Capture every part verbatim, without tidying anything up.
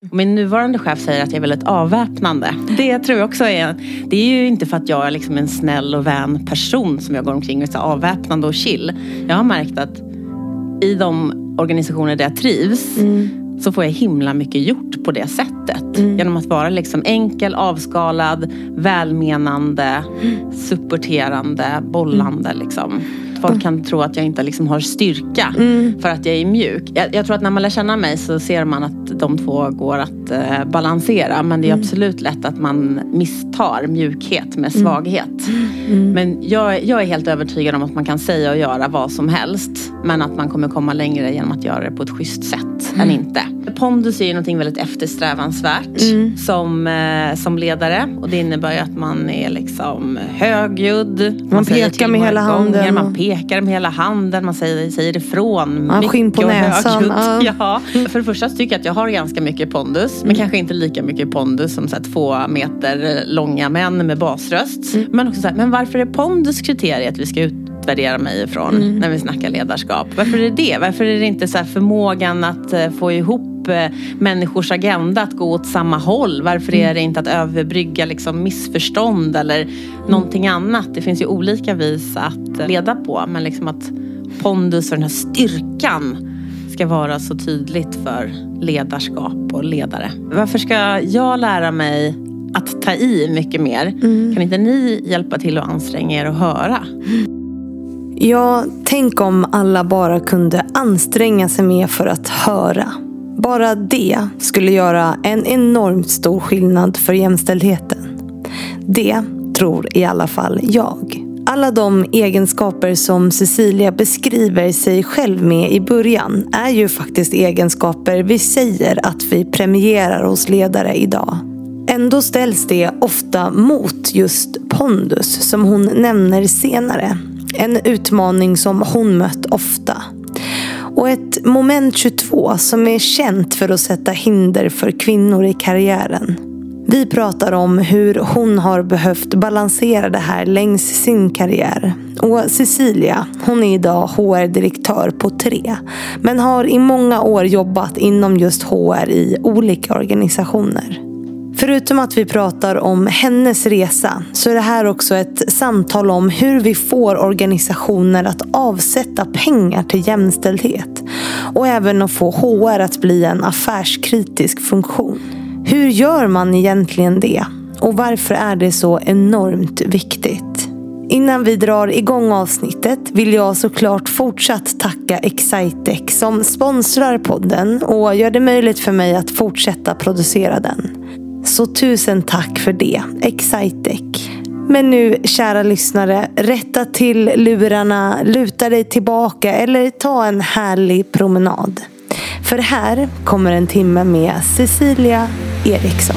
Min nuvarande chef säger att jag är väldigt avväpnande. Det tror jag också är... Det är ju inte för att jag är liksom en snäll och vän person som jag går omkring och är så avväpnande och chill. Jag har märkt att i de organisationer där jag trivs mm. så får jag himla mycket gjort på det sättet. Mm. Genom att vara liksom enkel, avskalad, välmenande, mm. supporterande, bollande mm. liksom. Folk kan tro att jag inte liksom har styrka mm. för att jag är mjuk. Jag, jag tror att när man lär känna mig så ser man att de två går att eh, balansera. Men det är mm. absolut lätt att man misstar mjukhet med svaghet. Mm. Men jag, jag är helt övertygad om att man kan säga och göra vad som helst. Men att man kommer komma längre genom att göra det på ett schysst sätt mm. än inte. Pondus är ju någonting väldigt eftersträvansvärt mm. som, eh, som ledare. Och det innebär ju att man är liksom högljudd. Man, man pekar med hela gånger, handen. Man pekar med hela handen. Man säger, säger ifrån. Man skinn på näsan. Ja. ja. För det första tycker jag att jag har ganska mycket pondus. Men mm. kanske inte lika mycket pondus som så här, två meter långa män med basröst. Mm. Men också så här, men varför är pondus kriteriet vi ska utvärdera mig ifrån mm. när vi snackar ledarskap? Varför är det det? Varför är det inte så här förmågan att uh, få ihop människors agenda att gå åt samma håll? Varför är det inte att överbrygga liksom missförstånd eller mm. någonting annat? Det finns ju olika vis att leda på, men liksom att pondus och den här styrkan ska vara så tydligt för ledarskap och ledare. Varför ska jag lära mig att ta i mycket mer? Mm. Kan inte ni hjälpa till att anstränga er och höra? Ja, tänk om alla bara kunde anstränga sig mer för att höra. Bara det skulle göra en enormt stor skillnad för jämställdheten. Det tror i alla fall jag. Alla de egenskaper som Cecilia beskriver sig själv med i början är ju faktiskt egenskaper vi säger att vi premierar hos ledare idag. Ändå ställs det ofta mot just pondus som hon nämner senare. En utmaning som hon mött ofta. Och ett moment tjugotvå som är känt för att sätta hinder för kvinnor i karriären. Vi pratar om hur hon har behövt balansera det här längs sin karriär. Och Cecilia, hon är idag H R-direktör på tre. Men har i många år jobbat inom just H R i olika organisationer. Förutom att vi pratar om hennes resa så är det här också ett samtal om hur vi får organisationer att avsätta pengar till jämställdhet. Och även att få H R att bli en affärskritisk funktion. Hur gör man egentligen det? Och varför är det så enormt viktigt? Innan vi drar igång avsnittet vill jag såklart fortsatt tacka Excitec som sponsrar podden och gör det möjligt för mig att fortsätta producera den. Så tusen tack för det, Excitec. Men nu, kära lyssnare, rätta till lurarna, luta dig tillbaka eller ta en härlig promenad. För här kommer en timme med Cecilia Eriksson.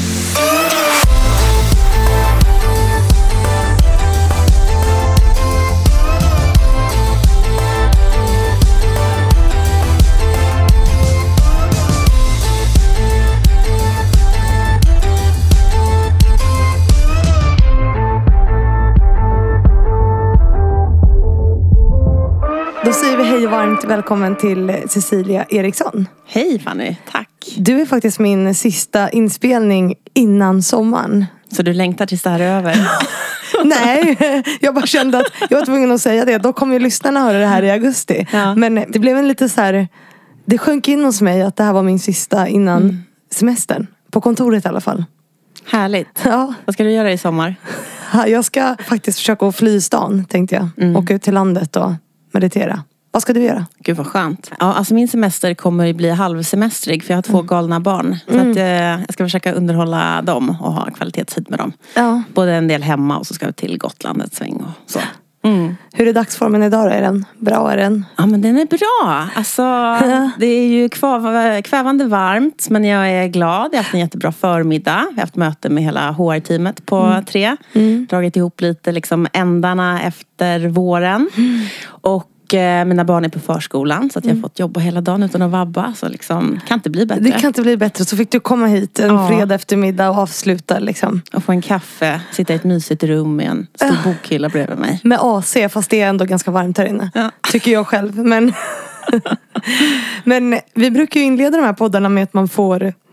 Då säger vi hej och varmt välkommen till Cecilia Eriksson. Hej Fanny, tack. Du är faktiskt min sista inspelning innan sommaren. Så du längtar tills det här är över? Nej, jag bara kände att jag var tvungen att säga det. Då kommer ju lyssnarna höra det här i augusti. Ja. Men det blev en lite så här, det sjönk in hos mig att det här var min sista innan mm. semestern. På kontoret i alla fall. Härligt. Ja. Vad ska du göra i sommar? Jag ska faktiskt försöka att fly stan, tänkte jag. Mm. Åka ut till landet och meditera. Vad ska du göra? Gud vad skönt. Ja, alltså min semester kommer ju bli halvsemestrig för jag har två galna barn. Så mm. att, eh, jag ska försöka underhålla dem och ha kvalitetstid med dem. Ja. Både en del hemma och så ska vi till Gotland ett sväng och så. Mm. Hur är dagsformen idag då? Är den bra? Är den? Ja, men den är bra. Alltså, det är ju kvav, kvävande varmt, men jag är glad. Jag har haft en jättebra förmiddag. Jag har haft möte med hela H R-teamet på mm. tre. Mm. Dragit ihop lite liksom ändarna efter våren. Mm. Och mina barn är på förskolan så att jag har mm. fått jobba hela dagen utan att vabba. Så liksom, kan inte bli bättre. Det kan inte bli bättre. Så fick du komma hit en ja. fredag eftermiddag och avsluta liksom. Och få en kaffe, sitta i ett mysigt rum med en stor uh. bokhylla bredvid mig. Med A C, fast det är ändå ganska varmt här inne. Ja. Tycker jag själv. Men, men vi brukar ju inleda de här poddarna med att man får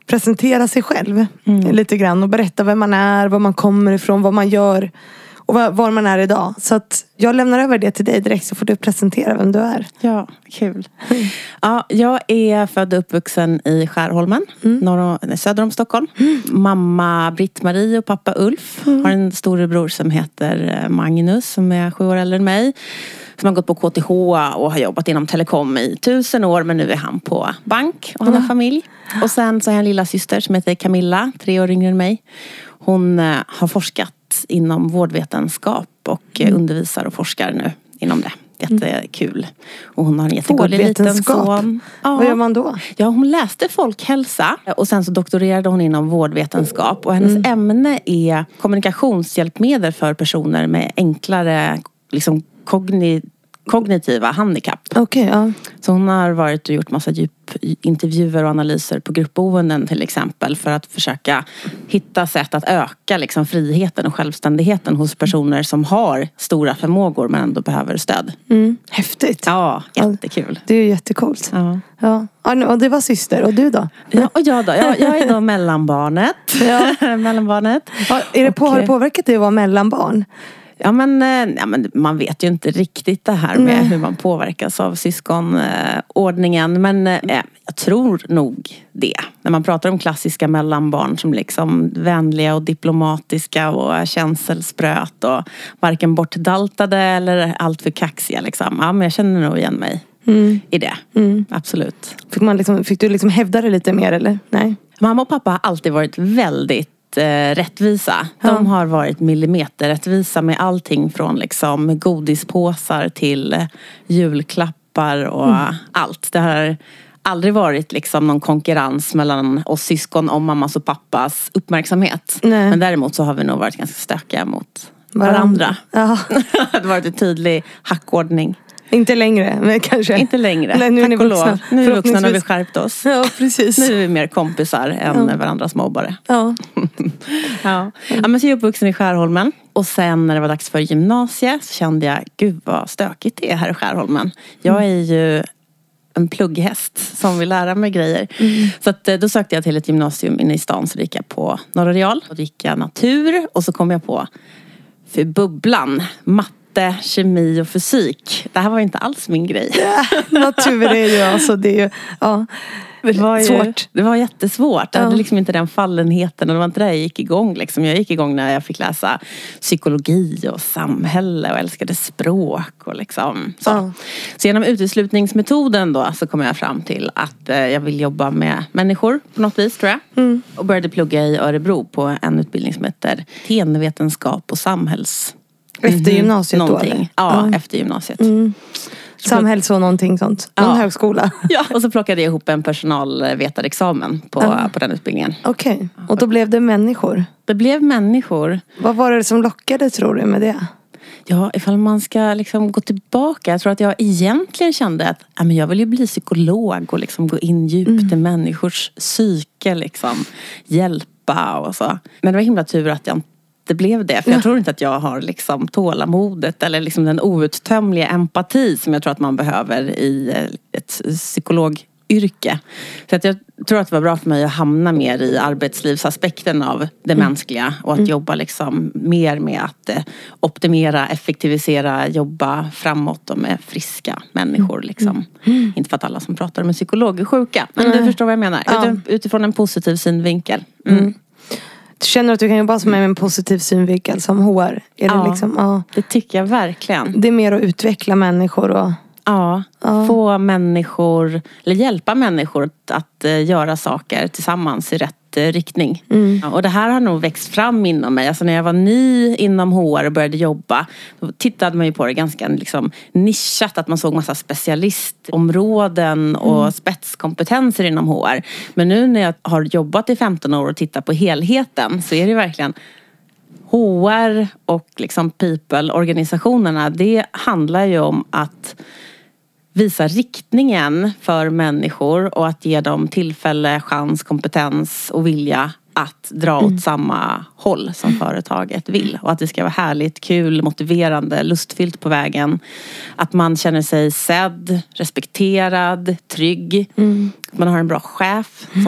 presentera sig själv mm. lite grann. Och berätta vem man är, var man kommer ifrån, vad man gör. Och var, var man är idag. Så att jag lämnar över det till dig direkt så får du presentera vem du är. Ja, kul. Mm. Ja, jag är född och uppvuxen i Skärholmen, mm. norr, söder om Stockholm. Mm. Mamma Britt-Marie och pappa Ulf mm. har en storebror som heter Magnus som är sju år äldre än mig. Som har gått på K T H och har jobbat inom telekom i tusen år. Men nu är han på bank och han har familj. Och sen så har jag en lilla syster som heter Camilla, tre år yngre än mig. Hon uh, har forskat inom vårdvetenskap och mm. undervisar och forskar nu inom det. Jättekul. Och hon har en jättegullig liten son. Ja. Vad gör man då? Ja, hon läste folkhälsa och sen så doktorerade hon inom vårdvetenskap. Och hennes mm. ämne är kommunikationshjälpmedel för personer med enklare liksom kogni- kognitiva handikapp. Okej, okay, ja. Så hon har varit och gjort massa djupintervjuer och analyser på gruppboenden till exempel för att försöka hitta sätt att öka liksom friheten och självständigheten hos personer som har stora förmågor men ändå behöver stöd. Mm. Häftigt. Ja, jättekul. Det är ju jättekult. Ja. Ja. Och det var syster. Och du då? Ja, och jag då? Jag, jag är då mellanbarnet. Ja. mellanbarnet. Ja, är det på, och, har det påverkat dig att vara mellanbarn? Ja men, ja men man vet ju inte riktigt det här med mm. hur man påverkas av syskonordningen. Men eh, jag tror nog det. När man pratar om klassiska mellanbarn som liksom vänliga och diplomatiska och känselspröt och varken bortdaltade eller allt för kaxiga liksom. Ja men jag känner nog igen mig mm. i det. Mm. Absolut. Fick, man liksom, fick du liksom hävda det lite mer eller? Nej. Mamma och pappa har alltid varit väldigt rättvisa. De ja. har varit millimeterrättvisa med allting från liksom godispåsar till julklappar och mm. allt. Det har aldrig varit liksom någon konkurrens mellan oss syskon om mammas och pappas uppmärksamhet. Nej. Men däremot så har vi nog varit ganska stökiga mot varandra. varandra. Ja. Det har varit en tydlig hackordning. Inte längre, men kanske. Inte längre. Nej, nu är ni vuxna. Nu är vi vuxna när vi skärpt oss. Ja, precis. Nu är vi mer kompisar än ja. varandras mobbare. Ja. ja. ja, men så är jag uppvuxen i Skärholmen. Och sen när det var dags för gymnasiet så kände jag, gud vad stökigt det är här i Skärholmen. Jag är ju en plugghäst som vill lära mig grejer. Mm. Så att, då sökte jag till ett gymnasium inne i stan. Så gick jag på Norra Real. Och då gick jag natur. Och så kom jag på för bubblan, matte, kemi och fysik. Det här var ju inte alls min grej. Ja, natur är ju alltså det är ju, ja. Det var ju, svårt. Det var jättesvårt. Jag ja. hade liksom inte den fallenheten och det var inte där jag gick igång. Liksom. Jag gick igång när jag fick läsa psykologi och samhälle och älskade språk och liksom så. Ja. Så genom uteslutningsmetoden då så kom jag fram till att eh, jag vill jobba med människor på något vis tror jag. Mm. Och började plugga i Örebro på en utbildning som heter tenvetenskap och samhälls... Efter gymnasiet mm, då? Eller? Ja, ja, efter gymnasiet. Mm. Samhälls och någonting sånt. Någon ja. högskola. Ja, och så plockade jag ihop en personalvetarexamen på, ja. på den utbildningen. Okej, okay. Och då blev det människor? Det blev människor. Vad var det som lockade tror du med det? Ja, ifall man ska liksom gå tillbaka. Jag tror att jag egentligen kände att ja, men jag vill ju bli psykolog och liksom gå in djupt mm. i människors psyke. Liksom, hjälpa och så. Men det var himla tur att jag det blev det. För jag ja. tror inte att jag har liksom tålamodet eller liksom den outtömliga empati som jag tror att man behöver i ett psykologyrke. Så att jag tror att det var bra för mig att hamna mer i arbetslivsaspekten av det mm. mänskliga och att mm. jobba liksom mer med att optimera, effektivisera, jobba framåt och med friska människor liksom. Mm. Inte för att alla som pratar om en psykolog är sjuka, men mm. du förstår vad jag menar. Ja. Utifrån en positiv synvinkel. Mm. Mm. Du känner att du kan jobba med en positiv synvinkel som H R? Är ja, det, liksom, ja, det tycker jag verkligen. Det är mer att utveckla människor och... Ja, ja. få människor, eller hjälpa människor att, att uh, göra saker tillsammans i rätt uh, riktning. Mm. Ja, och det här har nog växt fram inom mig. Alltså när jag var ny inom H R och började jobba, då tittade man ju på det ganska liksom, nischat. Att man såg massa specialistområden och mm. spetskompetenser inom H R. Men nu när jag har jobbat i femton år och tittar på helheten så är det verkligen... H R och liksom people-organisationerna, det handlar ju om att visa riktningen för människor och att ge dem tillfälle, chans, kompetens och vilja att dra åt mm. samma håll som företaget vill. Och att det ska vara härligt, kul, motiverande, lustfyllt på vägen. Att man känner sig sedd, respekterad, trygg. Mm. Att man har en bra chef som peppar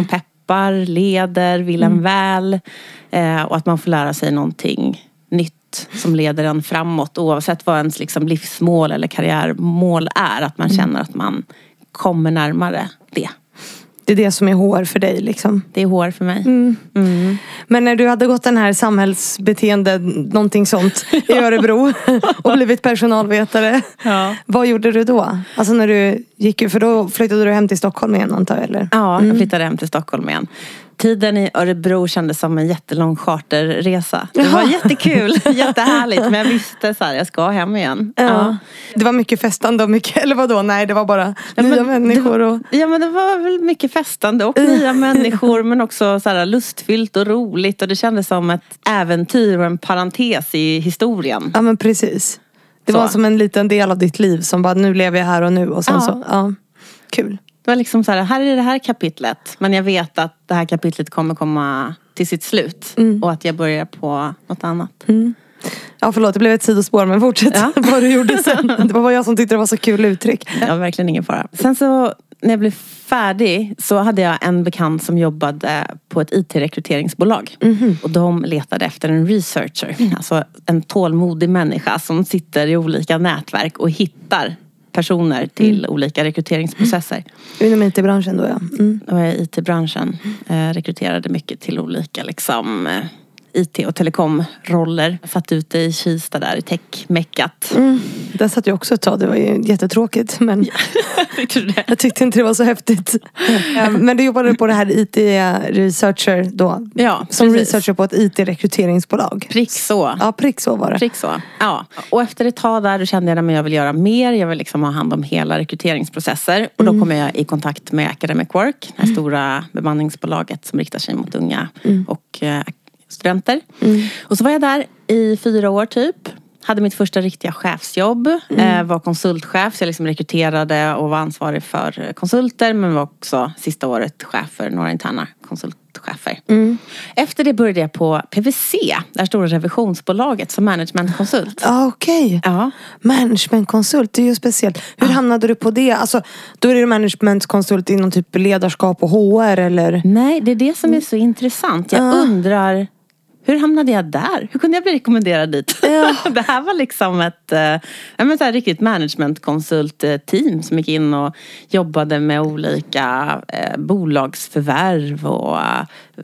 skapar, leder, vill en mm. väl. Eh, och att man får lära sig någonting nytt som leder en framåt. Oavsett vad ens liksom livsmål eller karriärmål är. Att man känner att man kommer närmare det. Det är det som är H R för dig liksom. Det är H R för mig. Mm. Mm. Men när du hade gått den här samhällsbeteende, någonting sånt i Örebro och blivit personalvetare. Ja. Vad gjorde du då? Alltså när du gick, för då flyttade du hem till Stockholm igen antar jag, eller? Ja, jag flyttade hem till Stockholm igen. Tiden i Örebro kändes som en jättelång charterresa. Det var jättekul, jättehärligt. Men jag visste så här, jag ska hem igen. Ja. Ja. Det var mycket festande och mycket, eller vadå? Nej, det var bara ja, nya människor. Och... Ja, men det var väl mycket festande och nya människor. Men också så här lustfyllt och roligt. Och det kändes som ett äventyr och en parentes i historien. Ja, men precis. Det så. Var som en liten del av ditt liv som bara, nu lever jag här och nu. Och sen ja. Så, ja, kul. Det var liksom så här, här är det här kapitlet. Men jag vet att det här kapitlet kommer komma till sitt slut. Mm. Och att jag börjar på något annat. Mm. Ja, förlåt, det blev ett sidospår. Men fortsätt ja. Vad du gjorde sen. Det var bara jag som tyckte det var så kul uttryck. Ja, verkligen ingen fara. Sen så, när jag blev färdig så hade jag en bekant som jobbade på ett I T-rekryteringsbolag. Mm. Och de letade efter en researcher. Mm. Alltså en tålmodig människa som sitter i olika nätverk och hittar personer till mm. olika rekryteringsprocesser. Inom I T-branschen då, ja. Mm. Och i I T-branschen eh, rekryterade mycket till olika liksom, eh, I T- och telekomroller. Satt ute i Kista där i tech-meckat. Mm. Där satt jag också ett tag. Det var ju jättetråkigt. Men ja. Tyckte du det? Jag tyckte inte det var så häftigt. Ja. Men du jobbade på det här I T-researcher då. Ja, som precis. Researcher på ett I T-rekryteringsbolag. Prick så. Ja, prick så var det. Prick så. Ja. Och efter ett tag där då kände jag att jag vill göra mer. Jag vill liksom ha hand om hela rekryteringsprocesser. Och då mm. kom jag i kontakt med Academic Work. Det här stora bemanningsbolaget som riktar sig mot unga mm. och eh, studenter. Mm. Och så var jag där i fyra år typ. Hade mitt första riktiga chefsjobb. Mm. Eh, var konsultchef. Så jag liksom rekryterade och var ansvarig för konsulter. Men var också sista året chef för några interna konsultchefer. Mm. Efter det började jag på P V C. Det här stora revisionsbolaget som managementkonsult. Ah, okej. Okay. Ja. Managementkonsult, det är ju speciellt. Hur ah. hamnade du på det? Alltså, då är det managementkonsult inom typ ledarskap och H R eller? Nej, det är det som är så intressant. Jag ah. undrar... Hur hamnade jag där? Hur kunde jag bli rekommenderad dit? Ja. Det här var liksom ett, äh, ett riktigt managementkonsult-team som gick in och jobbade med olika äh, bolagsförvärv och äh,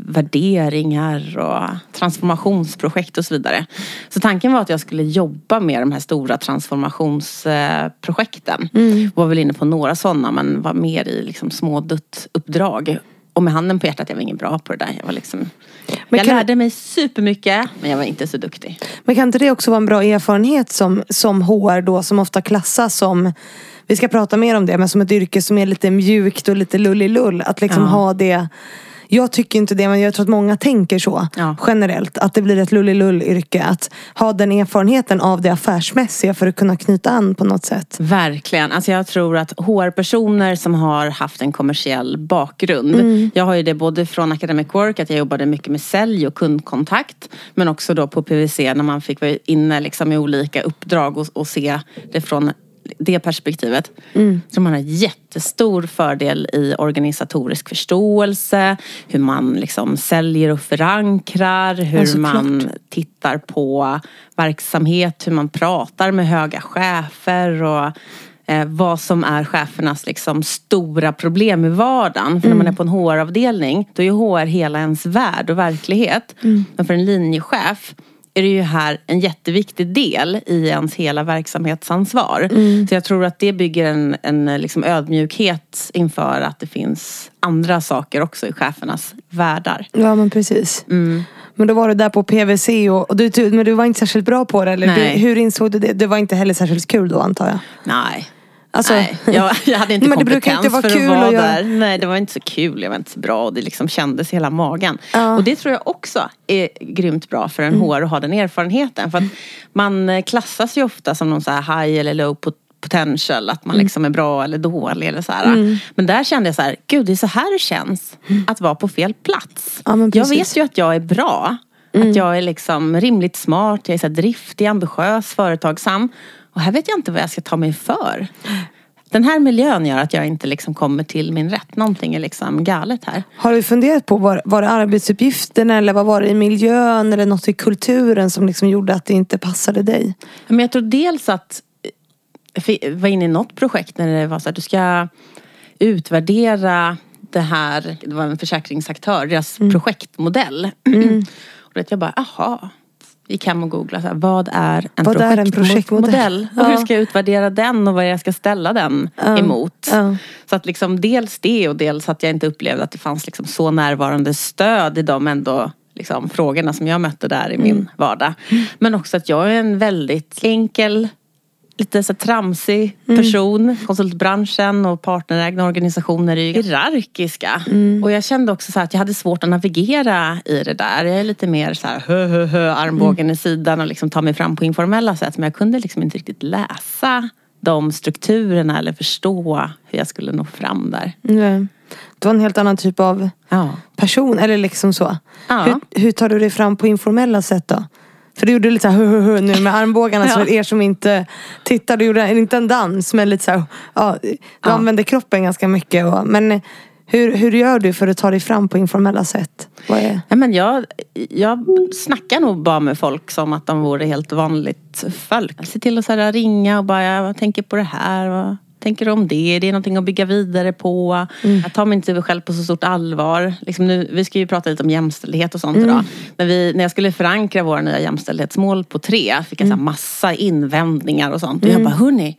värderingar och transformationsprojekt och så vidare. Så tanken var att jag skulle jobba med de här stora transformationsprojekten. Mm. Var väl inne på några sådana, men var mer i liksom små duttuppdrag. Och med handen på hjärtat, jag var ingen bra på det där. Jag var liksom... Men jag lärde mig supermycket, men jag var inte så duktig. Men kan inte det också vara en bra erfarenhet som, som H R då, som ofta klassas som, vi ska prata mer om det, men som ett yrke som är lite mjukt och lite lullilull. Att liksom ja. Ha det, jag tycker inte det, men jag tror att många tänker så ja. Generellt. Att det blir ett lullilull-yrke. Att ha den erfarenheten av det affärsmässiga för att kunna knyta an på något sätt. Verkligen. Alltså jag tror att H R-personer som har haft en kommersiell bakgrund. Mm. Jag har ju det både från Academic Work, att jag jobbade mycket med sälj och kundkontakt. Men också då på P V C när man fick vara inne liksom i olika uppdrag och, och se det från det perspektivet. Mm. Så man har jättestor fördel i organisatorisk förståelse, hur man liksom säljer och förankrar, hur alltså, man klart. Tittar på verksamhet, hur man pratar med höga chefer och eh, vad som är chefernas liksom stora problem i vardagen. För mm. när man är på en H R-avdelning, då är ju H R hela ens värld och verklighet. Mm. Men för en linjechef är det ju här en jätteviktig del i ens hela verksamhetsansvar. Mm. Så jag tror att det bygger en, en liksom ödmjukhet inför att det finns andra saker också i chefernas världar. Ja, men precis. Mm. Men då var du där på P V C och, och du, men du var inte särskilt bra på det, eller? Du, hur insåg du det? Det var inte heller särskilt kul då, antar jag. Nej. Alltså, nej, jag, jag hade inte kompetens inte för att vara där. Nej, det var inte så kul. Jag var inte så bra och det liksom kändes i hela magen. Ja. Och det tror jag också är grymt bra för en mm. H R att ha den erfarenheten. För att man klassas ju ofta som någon så här high eller low potential. Att man liksom är bra eller dålig eller så här. Mm. Men där kände jag så här, gud det är så här det känns att vara på fel plats. Ja, jag vet ju att jag är bra. Mm. Att jag är liksom rimligt smart. Jag är så här driftig, ambitiös, företagsam. Och här vet jag inte vad jag ska ta mig för. den här miljön gör att jag inte liksom kommer till min rätt. Någonting är liksom galet här. Har du funderat på, var, var det arbetsuppgifterna eller vad var det i miljön eller något i kulturen som liksom gjorde att det inte passade dig? Men jag tror dels att jag var inne i något projekt när det var så att du ska utvärdera det här, det var en försäkringsaktör, deras mm. projektmodell. Mm. Och det jag bara, aha, gick hem och googlade så här, vad är en vad projekt- är en projektmodell? Och hur ska jag utvärdera den och vad jag ska ställa den ja. emot. Ja. Så att liksom dels det och dels att jag inte upplevde att det fanns liksom så närvarande stöd i de ändå liksom frågorna som jag mötte där i min mm. vardag. Men också att jag är en väldigt enkel, lite så tramsig person. Mm. Konsultbranschen och partnerägna organisationer är hierarkiska. Mm. Och jag kände också så här att jag hade svårt att navigera i det där. Jag är lite mer så här hö hö hö armbågen mm. i sidan och liksom ta mig fram på informella sätt. Men jag kunde liksom inte riktigt läsa de strukturerna eller förstå hur jag skulle nå fram där. Mm. Det var en helt annan typ av ja. person eller liksom så. Ja. Hur, hur tar du dig fram på informella sätt då? För du gjorde lite så här hu, hu, hu, nu med armbågarna. ja. Så er som inte tittar, du gjorde inte en dans men lite så här, ja, du ja. använde kroppen ganska mycket. Och, men hur, hur gör du för att ta dig fram på informella sätt? Vad är? Ja, men jag, jag snackar nog bara med folk som att de vore helt vanligt folk. Jag ser till att så här, ringa och bara, jag tänker på det här och tänker om det, det är någonting att bygga vidare på. Mm. Jag tar mig inte själv på så stort allvar. Liksom nu, vi ska ju prata lite om jämställdhet och sånt mm. idag. När, vi, när jag skulle förankra våra nya jämställdhetsmål på tre fick jag mm. så här massa invändningar och sånt. Och mm. jag bara, hörni,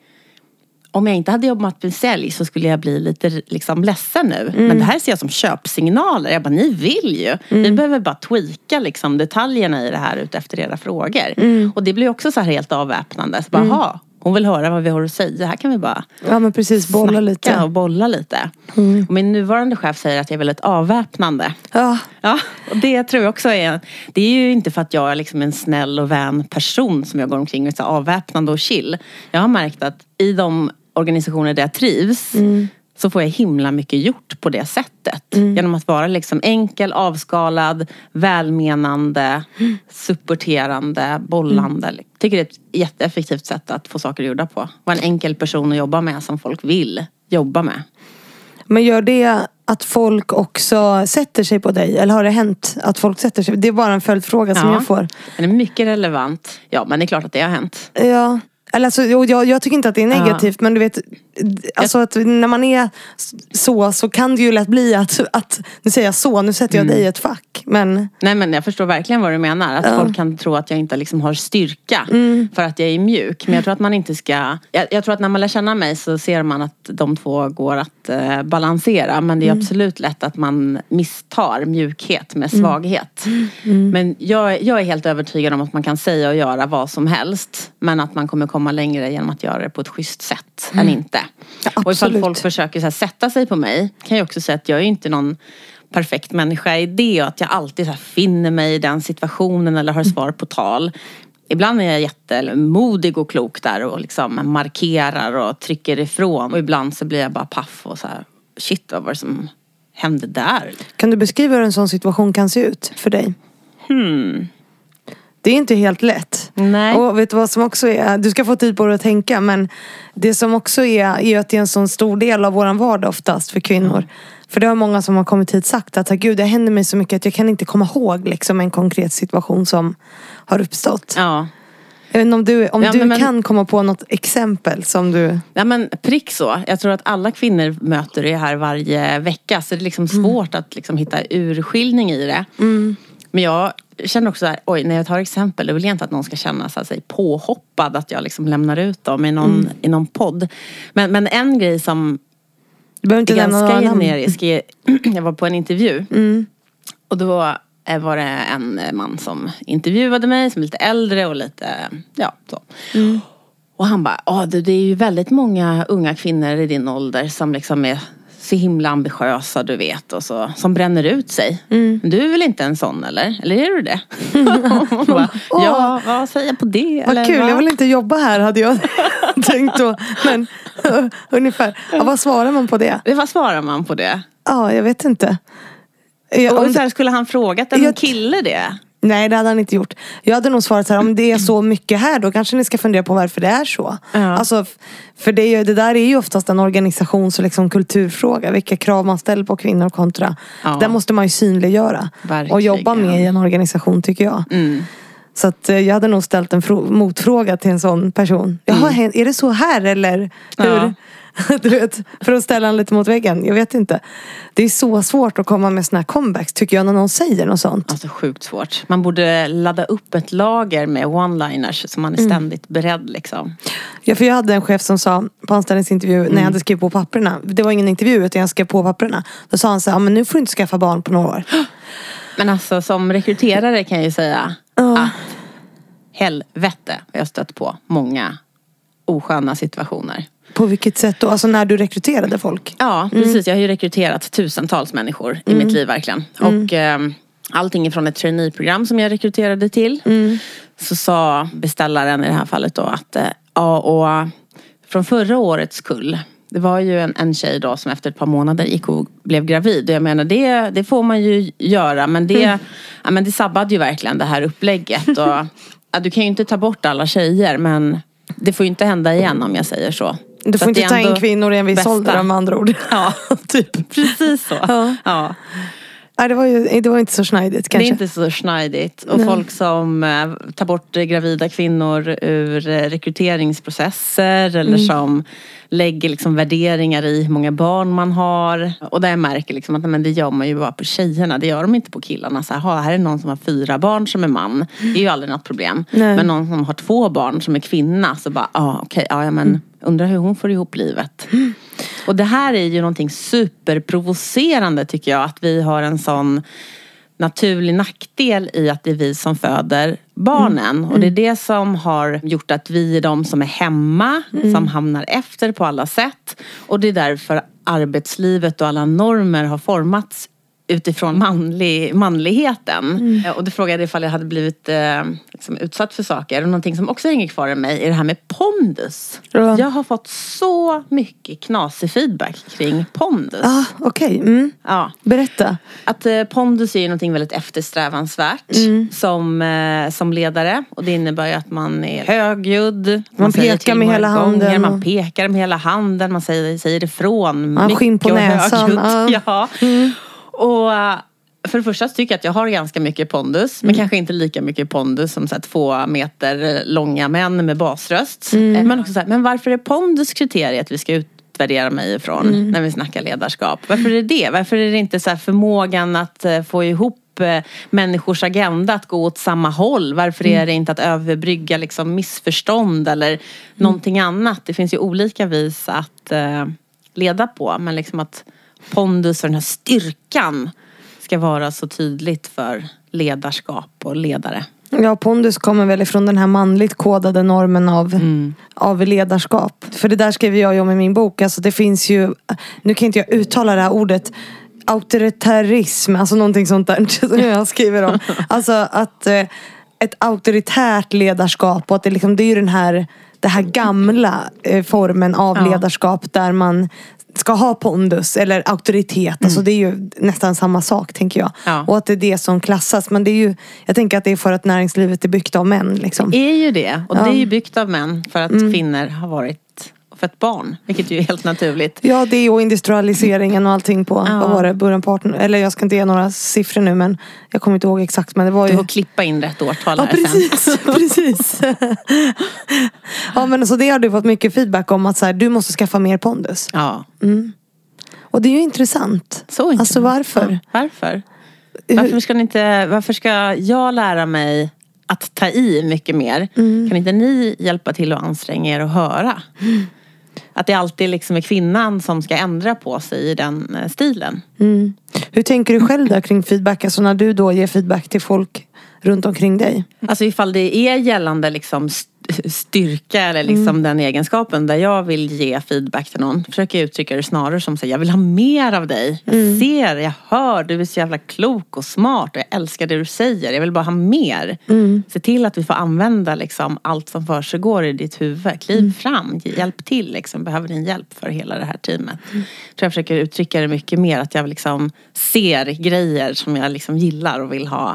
om jag inte hade jobbat med sälj så skulle jag bli lite liksom ledsen nu. Mm. Men det här ser jag som köpsignaler. Jag bara, ni vill ju. Mm. Vi behöver bara tweaka liksom detaljerna i det här ut efter era frågor. Mm. Och det blir också så här helt avväpnande. Så bara, mm. ha. Hon vill höra vad vi har att säga. Här kan vi bara ja, men precis, bolla lite. och bolla lite. Mm. Och min nuvarande chef säger att jag är väldigt avväpnande. Ja. Ja, och det tror jag också är... Det är ju inte för att jag är liksom en snäll och vän person som jag går omkring och är så avväpnande och chill. Jag har märkt att i de organisationer där jag trivs mm. så får jag himla mycket gjort på det sättet. Mm. Genom att vara liksom enkel, avskalad, välmenande, mm. supporterande, bollande. Mm. Jag tycker det är ett jätteeffektivt sätt att få saker gjorda på. Vara en enkel person att jobba med som folk vill jobba med. Men gör det att folk också sätter sig på dig? Eller har det hänt att folk sätter sig? Det är bara en följdfråga som ja, jag får. Det är mycket relevant. Ja, men det är klart att det har hänt. Ja. Eller alltså, jag, jag tycker inte att det är negativt. Ja. Men du vet, alltså att när man är så så kan det ju lätt bli att, att nu säger jag så, nu sätter jag mm. dig i ett fack. Men... Nej, men jag förstår verkligen vad du menar. Att ja. folk kan tro att jag inte liksom har styrka mm. för att jag är mjuk. Men jag tror att man inte ska... Jag, jag tror att när man lär känna mig så ser man att de två går att eh, balansera. Men det är mm. absolut lätt att man misstar mjukhet med svaghet. Mm. Mm. Men jag, jag är helt övertygad om att man kan säga och göra vad som helst. Men att man kommer komma längre genom att göra det på ett schysst sätt mm. än inte. Ja, och ifall folk försöker så här, sätta sig på mig kan jag också säga att jag är inte någon perfekt människa i det och att jag alltid så här, finner mig i den situationen eller har svar på tal. Ibland är jag jättemodig och klok där och liksom markerar och trycker ifrån. Och ibland så blir jag bara paff och så här, shit, vad var det som hände där? Kan du beskriva hur en sån situation kan se ut för dig? Hmm... Det är inte helt lätt. Nej. Och vet du vad som också är? Du ska få tid på det att tänka. Men det som också är, är att det är en sån stor del av våran vardag oftast för kvinnor. Mm. För det har många som har kommit hit sagt att gud, det händer mig så mycket att jag kan inte komma ihåg liksom, en konkret situation som har uppstått. Ja. Jag vet inte om du, om ja, du men, kan komma på något exempel som du... Ja, men prick så. Jag tror att alla kvinnor möter det här varje vecka. Så det är liksom svårt mm. att liksom hitta urskiljning i det. Mm. Men jag känner också här, oj, när jag tar exempel, då vill jag inte att någon ska känna sig påhoppad att jag liksom lämnar ut dem i någon, mm. i någon podd. Men, men en grej som du behöver inte är ganska generisk, jag, jag var på en intervju mm. och då var det en man som intervjuade mig som är lite äldre och lite, ja, så. Mm. Och han bara, ja, det, det är ju väldigt många unga kvinnor i din ålder som liksom är så himla ambitiösa, du vet, och så, som bränner ut sig. Mm. Du är väl inte en sån, eller? Eller är du det? bara, ja, vad säger jag på det? Vad eller, kul, va? Jag vill inte jobba här, hade jag tänkt då. Men uh, ungefär. Ja, vad svarar man på det? Vad svarar man på det? Ja, jag vet inte. Jag, och om så här, skulle han frågat en jag, kille det? Nej, det hade han inte gjort. Jag hade nog svarat så här, om det är så mycket här, då kanske ni ska fundera på varför det är så. Ja. Alltså, för det, är ju, det där är ju oftast en organisations- och liksom kulturfråga. Vilka krav man ställer på kvinnor kontra. Ja. Där måste man ju synliggöra. Verkligen. Och jobba med i en organisation, tycker jag. Mm. Så att jag hade nog ställt en fro- motfråga till en sån person. Jaha, mm. är det så här eller hur? Ja. Du vet, för att ställa en lite mot väggen. Jag vet inte. Det är så svårt att komma med såna här comebacks, tycker jag, när någon säger något sånt. Alltså sjukt svårt. Man borde ladda upp ett lager med one-liners så man är ständigt mm. beredd liksom. Ja, för jag hade en chef som sa på anställningsintervju mm. när jag hade skrivit på papperna. Det var ingen intervju utan jag skrev på papperna. Då sa han så här, ja, men nu får du inte skaffa barn på några år. Men alltså som rekryterare kan jag ju säga uh. att helvete, jag har stött på många osköna situationer. På vilket sätt då? Alltså när du rekryterade folk? Ja, precis. Mm. Jag har ju rekryterat tusentals människor i mm. mitt liv verkligen. Mm. Och eh, allting ifrån ett traineeprogram som jag rekryterade till. Mm. Så sa beställaren i det här fallet då att eh, ja, och från förra årets kull. Det var ju en, en tjej då som efter ett par månader gick och blev gravid. Och jag menar, det, det får man ju göra. Men det, mm. ja, men det sabbade ju verkligen det här upplägget. Och, ja, du kan ju inte ta bort alla tjejer, men det får ju inte hända igen om jag säger så. Du får inte ta in kvinnor i en viss ålder med andra ord. Ja, typ. Precis så. Ja. Ja. Nej, det var ju det var inte så snajdigt kanske. Det är inte så snajdigt. Och Nej. Folk som eh, tar bort gravida kvinnor ur eh, rekryteringsprocesser. Eller mm. som lägger liksom värderingar i hur många barn man har. Och där jag märker liksom att men det gör man ju bara på tjejerna. Det gör de inte på killarna. Så här, här är någon som har fyra barn som är man. Det är ju aldrig något problem. Nej. Men någon som har två barn som är kvinna. Så bara, ah, okej, okay, ja men mm. undrar hur hon får ihop livet. Mm. Och det här är ju någonting superprovocerande tycker jag. Att vi har en sån naturlig nackdel i att det är vi som föder barnen. Mm. Och det är det som har gjort att vi är de som är hemma. Mm. Som hamnar efter på alla sätt. Och det är därför arbetslivet och alla normer har formats utifrån manlig, manligheten. Mm. Och då frågade jag ifall jag hade blivit eh, liksom utsatt för saker. Och någonting som också hänger kvar i mig är det här med pondus. Ja. Jag har fått så mycket knasig feedback kring pondus. Ah, okej. Okay. Mm. Ja. Berätta. Att eh, pondus är ju någonting väldigt eftersträvansvärt mm. som, eh, som ledare. Och det innebär ju att man är högljudd. Man, man pekar med hela handen. Gånger, man pekar med hela handen. Man säger, säger ifrån. Man mycket skinn på näsan. Ah. Ja. Mm. Och för det första tycker jag att jag har ganska mycket pondus. Men mm. kanske inte lika mycket pondus som så här, två meter långa män med basröst. Mm. Men också så här, men varför är pondus kriteriet vi ska utvärdera mig ifrån mm. när vi snackar ledarskap? Varför är det? Varför är det inte så här förmågan att uh, få ihop uh, människors agenda att gå åt samma håll? Varför mm. är det inte att överbrygga liksom, missförstånd eller mm. någonting annat? Det finns ju olika vis att uh, leda på. Men liksom att pondus och den här styrkan ska vara så tydligt för ledarskap och ledare. Ja, pondus kommer väl ifrån den här manligt kodade normen av, mm. av ledarskap. För det där skriver jag ju om i min bok. Alltså det finns ju, nu kan inte jag uttala det här ordet, auktoritarism, alltså någonting sånt där som jag skriver om. Alltså att eh, ett auktoritärt ledarskap och att det, liksom, det är ju den här, det här gamla eh, formen av ja. ledarskap där man ska ha pondus eller auktoritet. Mm. Alltså det är ju nästan samma sak, tänker jag. Ja. Och att det är det som klassas. Men det är ju, jag tänker att det är för att näringslivet är byggt av män. Liksom. Det är ju det. Och ja. det är ju byggt av män för att mm. kvinnor har varit och fött barn. Vilket ju är helt naturligt. Ja, det är ju industrialiseringen och allting på, ja. vad var det, början på arton eller jag ska inte ge några siffror nu, men jag kommer inte ihåg exakt, men det var ju... Du får klippa in rätt årtal här ja, precis, sen. precis. Ja, men så det har du fått mycket feedback om att så här, du måste skaffa mer pondus. Ja. Mm. Och det är ju intressant. Så intressant. Alltså varför? Ja, varför? Varför ska, ni inte, varför ska jag lära mig att ta i mycket mer? Mm. Kan inte ni hjälpa till att anstränga er och höra? Mm. Att det alltid liksom är kvinnan som ska ändra på sig i den stilen. Mm. Hur tänker du själv där kring feedback? Alltså när du då ger feedback till folk runt omkring dig? Alltså ifall det är gällande liksom styrka eller liksom mm. den egenskapen där jag vill ge feedback till någon. Försöker jag uttrycka det snarare som säger jag vill ha mer av dig. Jag mm. ser, jag hör, du är så jävla klok och smart och jag älskar det du säger. Jag vill bara ha mer. Mm. Se till att vi får använda liksom allt som försiggår i ditt huvud. Kliv mm. fram, hjälp till liksom. Behöver din hjälp för hela det här teamet. Mm. Jag tror jag försöker uttrycka det mycket mer att jag liksom ser grejer som jag liksom gillar och vill ha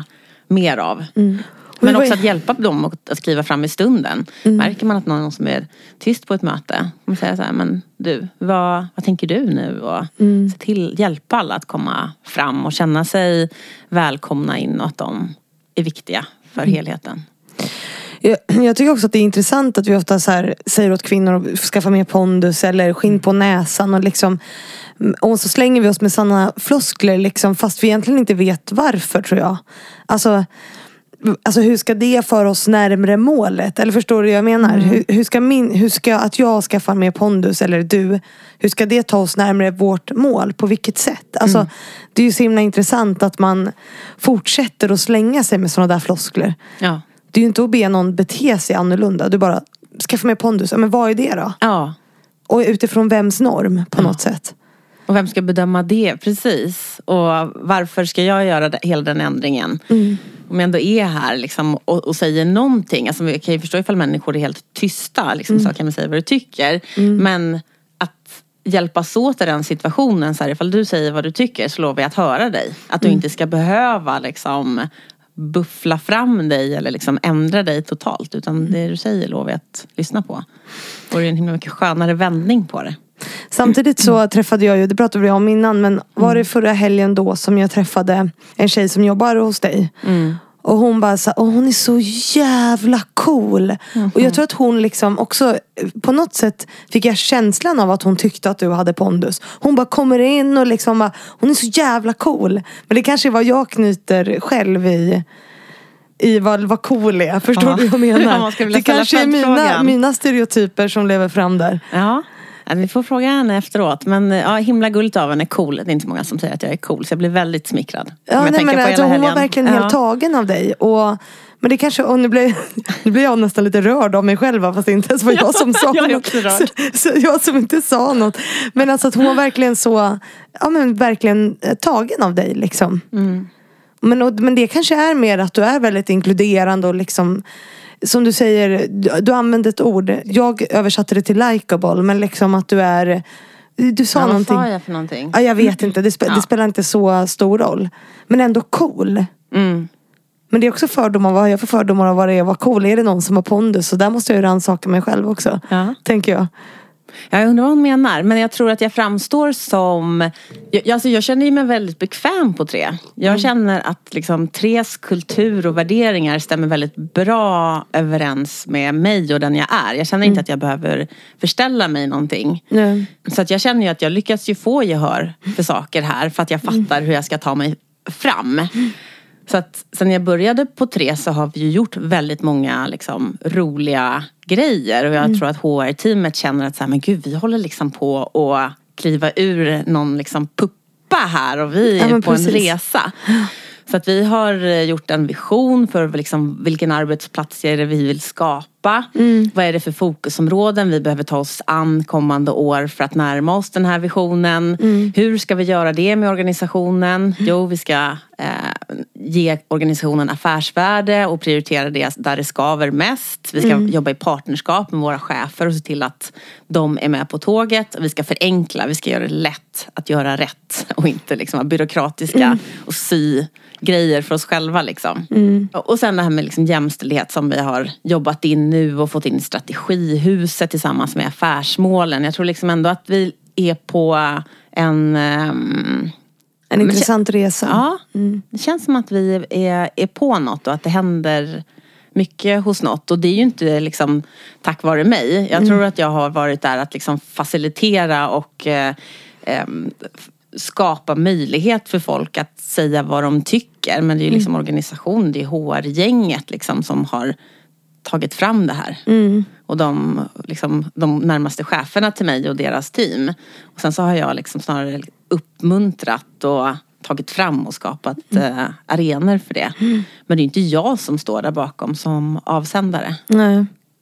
mer av. Mm. Men också att hjälpa dem att skriva fram i stunden. Mm. Märker man att någon som är tyst på ett möte, man säger så här, men du, vad, vad tänker du nu? Och mm. se till, hjälpa alla att komma fram och känna sig välkomna in och att de är viktiga för mm. helheten. Jag, jag tycker också att det är intressant att vi ofta så här säger åt kvinnor att skaffa mer pondus eller skinn på näsan och liksom, och så slänger vi oss med sådana floskler liksom, fast vi egentligen inte vet varför, tror jag. Alltså, alltså hur ska det föra oss närmare målet? Eller förstår du vad jag menar? Mm. Hur, hur, ska min, hur ska att jag skaffa mer pondus eller du, hur ska det ta oss närmare vårt mål? På vilket sätt? Alltså, mm. det är ju så himla intressant att man fortsätter att slänga sig med sådana där floskler. Ja. Det är ju inte att be någon bete sig annorlunda. Du bara, skaffa mer pondus. Men vad är det då? Ja. Och utifrån vems norm på ja. något sätt. Och vem ska bedöma det? Precis. Och varför ska jag göra det, hela den ändringen? Mm. Om jag ändå är här liksom, och, och säger någonting. Alltså, jag kan ju förstå ifall människor är helt tysta. Liksom, mm. Så kan man säga vad du tycker. Mm. Men att hjälpas åt i den situationen. Så här, ifall du säger vad du tycker så lovar jag att höra dig. Att du mm. inte ska behöva liksom buffla fram dig eller liksom ändra dig totalt, utan mm. det du säger lovar jag att lyssna på. Och det är en himla mycket skönare vändning på det. Samtidigt så mm. träffade jag ju, det pratade vi om innan, men var det förra helgen då som jag träffade en tjej som jobbar hos dig. Mm. Och hon bara sa, åh, hon är så jävla cool. Mm-hmm. Och jag tror att hon liksom också, på något sätt fick jag känslan av att hon tyckte att du hade pondus. Hon bara kommer in och liksom bara, hon är så jävla cool. Men det kanske är vad jag knyter själv i, i vad, vad cool är. Förstår Aha. du vad jag menar? Ja, det kanske är mina, mina stereotyper som lever fram där. Ja. Ja, vi får fråga henne efteråt. Men ja, himla gulligt av henne är cool. Det är inte många som säger att jag är cool. Så jag blir väldigt smickrad. Ja, nej, men alltså, hon var verkligen ja. helt tagen av dig. Och, men det kanske, och nu blir, nu blir jag nästan lite rörd av mig själv. Fast det inte ens var jag som sa jag något. Så, så jag som inte sa något. Men alltså att hon var verkligen så, ja men verkligen tagen av dig liksom. Mm. Men, och, men det kanske är mer att du är väldigt inkluderande och liksom, som du säger, du, du använde ett ord. Jag översatte det till likeable, men liksom att du är, du sa ja, någonting. Vad sa jag för någonting? Ja, jag vet inte, det, spe, ja. det spelar inte så stor roll. Men ändå cool. Mm. Men det är också fördomar, vad har jag för fördomar av vad det är, vad cool. Är det någon som har pondus? Så där måste jag ju rannsaka mig själv också, ja. tänker jag. Jag undrar vad hon menar, men jag tror att jag framstår som, jag, alltså jag känner mig väldigt bekväm på Tre. Jag mm. känner att liksom Tres kultur och värderingar stämmer väldigt bra överens med mig och den jag är. Jag känner mm. inte att jag behöver förställa mig någonting. Mm. Så att jag känner ju att jag lyckas ju få gehör för saker här, för att jag fattar mm. hur jag ska ta mig fram. Mm. Så att sen jag började på Tre så har vi ju gjort väldigt många liksom roliga grejer. Och jag mm. tror att H R-teamet känner att så här, men gud, vi håller liksom på att kliva ur någon liksom puppa här. Och vi är ja, på precis. en resa. Så att vi har gjort en vision för liksom vilken arbetsplats är det vi vill skapa. Mm. Vad är det för fokusområden vi behöver ta oss an kommande år för att närma oss den här visionen. Mm. Hur ska vi göra det med organisationen? Mm. Jo, vi ska eh, ge organisationen affärsvärde och prioritera det där det skaver mest. Vi ska mm. jobba i partnerskap med våra chefer och se till att de är med på tåget. Vi ska förenkla, vi ska göra det lätt att göra rätt och inte liksom vara byråkratiska mm. och sy grejer för oss själva liksom. Mm. Och sen det här med liksom jämställdhet som vi har jobbat in nu och fått in i strategihuset tillsammans med affärsmålen. Jag tror liksom ändå att vi är på en um, en intressant resa. Ja, mm. det känns som att vi är, är på något och att det händer mycket hos något. Och det är ju inte liksom tack vare mig. Jag mm. tror att jag har varit där att liksom facilitera och eh, eh, skapa möjlighet för folk att säga vad de tycker. Men det är ju liksom mm. organisation, det är H R-gänget liksom som har tagit fram det här. Mm. Och de, liksom, de närmaste cheferna till mig och deras team. Och sen så har jag liksom snarare uppmuntrat och tagit fram och skapat mm. eh, arenor för det. Mm. Men det är inte jag som står där bakom som avsändare. Nej.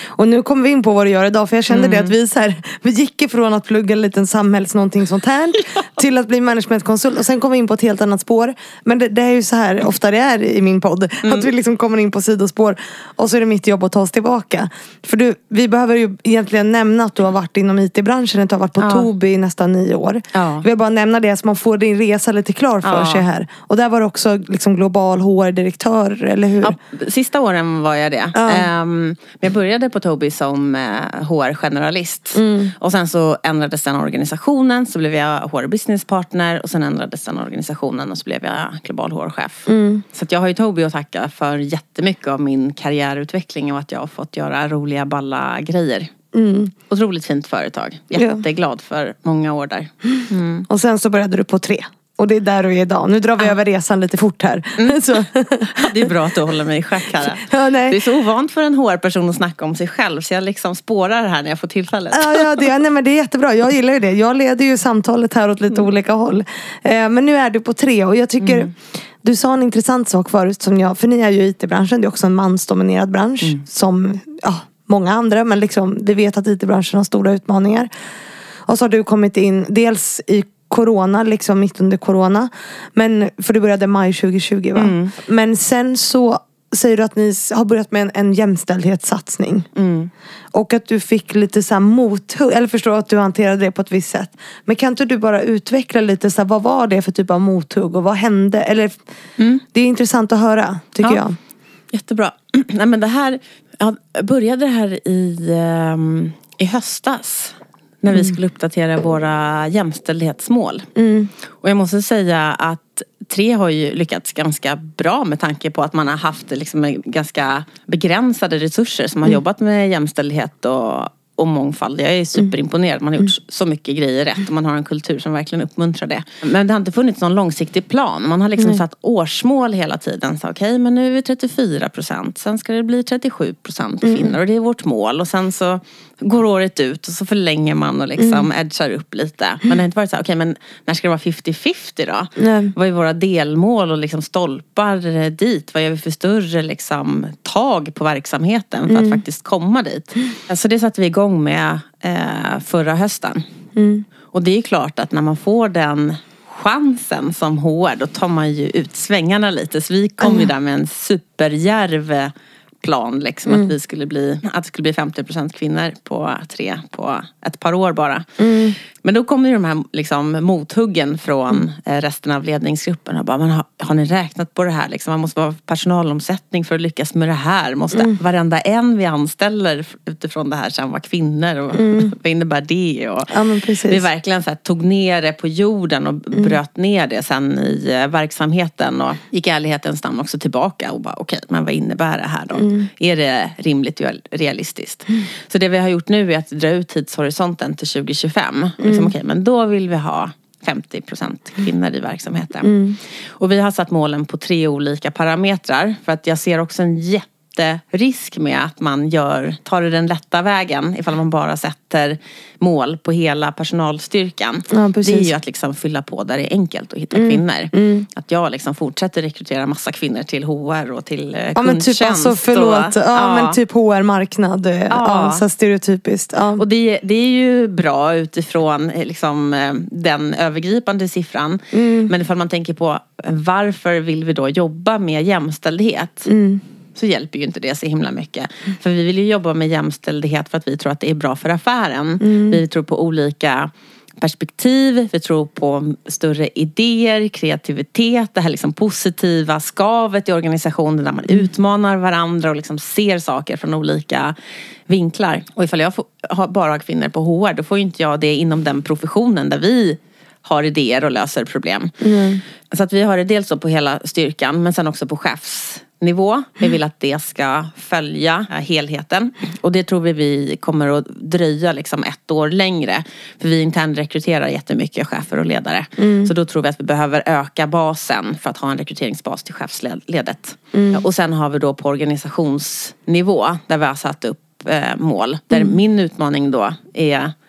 Och nu kommer vi in på vad du gör idag. För jag kände mm. det att vi, så här, vi gick ifrån att plugga en liten samhälls någonting sånt här till att bli managementkonsult. Och sen kom vi in på ett helt annat spår. Men det, det är ju så här ofta det är i min podd. Mm. Att vi liksom kommer in på sidospår. Och så är det mitt jobb att ta oss tillbaka. För du, vi behöver ju egentligen nämna att du har varit inom I T-branschen. Att du har varit på ja. Tobii i nästan nio år. Ja. Jag vill bara nämna det så man får din resa lite klar för ja. sig här. Och där var du också liksom global H R-direktör, eller hur? Ja, sista åren var jag det. Ja. Um, jag började på Tobii som uh, H R-generalist. Mm. Och sen så ändrades den organisationen. Så blev jag H R-businesspartner. Och sen ändrades den organisationen och så blev jag global H R-chef. Mm. Så att jag har ju Tobii att tacka för jättemycket av min karriärutveckling. Och att jag har fått göra roliga, balla grejer. Mm. Otroligt fint företag. Jätteglad ja. för många år där. Mm. Och sen så började du på tre. Och det är där du är idag. Nu drar vi ah. över resan lite fort här. Mm. Så. Det är bra att du håller mig i schack här. Ja, nej. Det är så ovant för en H R-person att snacka om sig själv. Så jag liksom spårar här när jag får tillfället. Ja, ja det, nej, men det är jättebra. Jag gillar ju det. Jag leder ju samtalet här åt lite mm. olika håll. Eh, men nu är du på tre. Och jag tycker... Mm. Du sa en intressant sak förut. Som jag, för ni är ju I T-branschen. Det är också en mansdominerad bransch. Mm. Som... Ja, många andra, men liksom, vi vet att I T-branschen har stora utmaningar. Och så har du kommit in dels i corona, liksom mitt under corona. Men, för du började maj tjugo tjugo va? Mm. Men sen så säger du att ni har börjat med en, en jämställdhetssatsning. Mm. Och att du fick lite så här mothugg, eller förstår att du hanterade det på ett visst sätt. Men kan inte du bara utveckla lite så här, vad var det för typ av mothugg och vad hände? Eller, mm. Det är intressant att höra, tycker ja. jag. Jättebra. Nej, men det här... Jag började det här i, um, i höstas när mm. vi skulle uppdatera våra jämställdhetsmål. Mm. Och jag måste säga att tre har ju lyckats ganska bra med tanke på att man har haft liksom ganska begränsade resurser som har mm. jobbat med jämställdhet och, och mångfald. Jag är superimponerad. Man har gjort så mycket grejer rätt och man har en kultur som verkligen uppmuntrar det. Men det har inte funnits någon långsiktig plan. Man har liksom mm. satt årsmål hela tiden. Så okej, okay, men nu är vi trettiofyra procent. Sen ska det bli trettiosju procent kvinnor mm. och det är vårt mål. Och sen så går året ut och så förlänger man och liksom mm. edgar upp lite. Men det har inte varit så här, okej, okay, men när ska det vara femtio femtio då? Nej. Vad är våra delmål och liksom stolpar dit? Vad gör vi för större liksom tag på verksamheten för mm. att faktiskt komma dit? Så det satte vi igång med eh, förra hösten. Mm. Och det är klart att när man får den chansen som H R, då tar man ju ut svängarna lite. Så vi kom mm. ju där med en superjärv plan liksom, mm. att vi skulle bli att det skulle bli femtio procent kvinnor på tre på ett par år bara. Mm. Men då kommer ju de här liksom mothuggen från mm. resten av ledningsgruppen och bara, men har, har ni räknat på det här liksom? Man måste vara personalomsättning för att lyckas med det här. Måste mm. varenda en vi anställer utifrån det här sen vara kvinnor och mm. vad innebär det? Och ja, men precis. Vi verkligen så här, tog ner det på jorden och mm. bröt ner det sen i verksamheten och gick i ärlighetens namn också tillbaka och bara okej, okay, men vad innebär det här då? Mm. Är det rimligt och realistiskt? Mm. Så det vi har gjort nu är att dra ut tidshorisonten till tjugo tjugofem. Mm. Liksom, okej, men då vill vi ha femtio procent kvinnor i verksamheten. Mm. Och vi har satt målen på tre olika parametrar. För att jag ser också en jätterisk med att man gör, tar det den lätta vägen ifall man bara sätter mål på hela personalstyrkan. Ja, det är ju att liksom fylla på där det är enkelt att hitta mm. kvinnor. Mm. Att jag liksom fortsätter rekrytera massa kvinnor till H R och till eh, ja, men typ, alltså, förlåt. Och, ja, ja, men typ H R-marknad. Ja. Ja, så stereotypiskt. Ja. Och det, det är ju bra utifrån liksom, den övergripande siffran. Mm. Men ifall man tänker på varför vill vi då jobba med jämställdhet? Mm. Så hjälper ju inte det så himla mycket. Mm. För vi vill ju jobba med jämställdhet för att vi tror att det är bra för affären. Mm. Vi tror på olika perspektiv. Vi tror på större idéer, kreativitet. Det här liksom positiva skavet i organisationen där man mm. utmanar varandra och liksom ser saker från olika vinklar. Och ifall jag får, har bara kvinnor på H R, då får ju inte jag det inom den professionen där vi har idéer och löser problem. Mm. Så att vi har det dels på hela styrkan men sen också på chefs nivå. Vi vill att det ska följa helheten. Och det tror vi vi kommer att dröja liksom ett år längre. För vi internrekryterar jättemycket chefer och ledare. Mm. Så då tror vi att vi behöver öka basen för att ha en rekryteringsbas till chefsledet. Mm. Och sen har vi då på organisationsnivå där vi har satt upp eh, mål. Där mm. min utmaning då är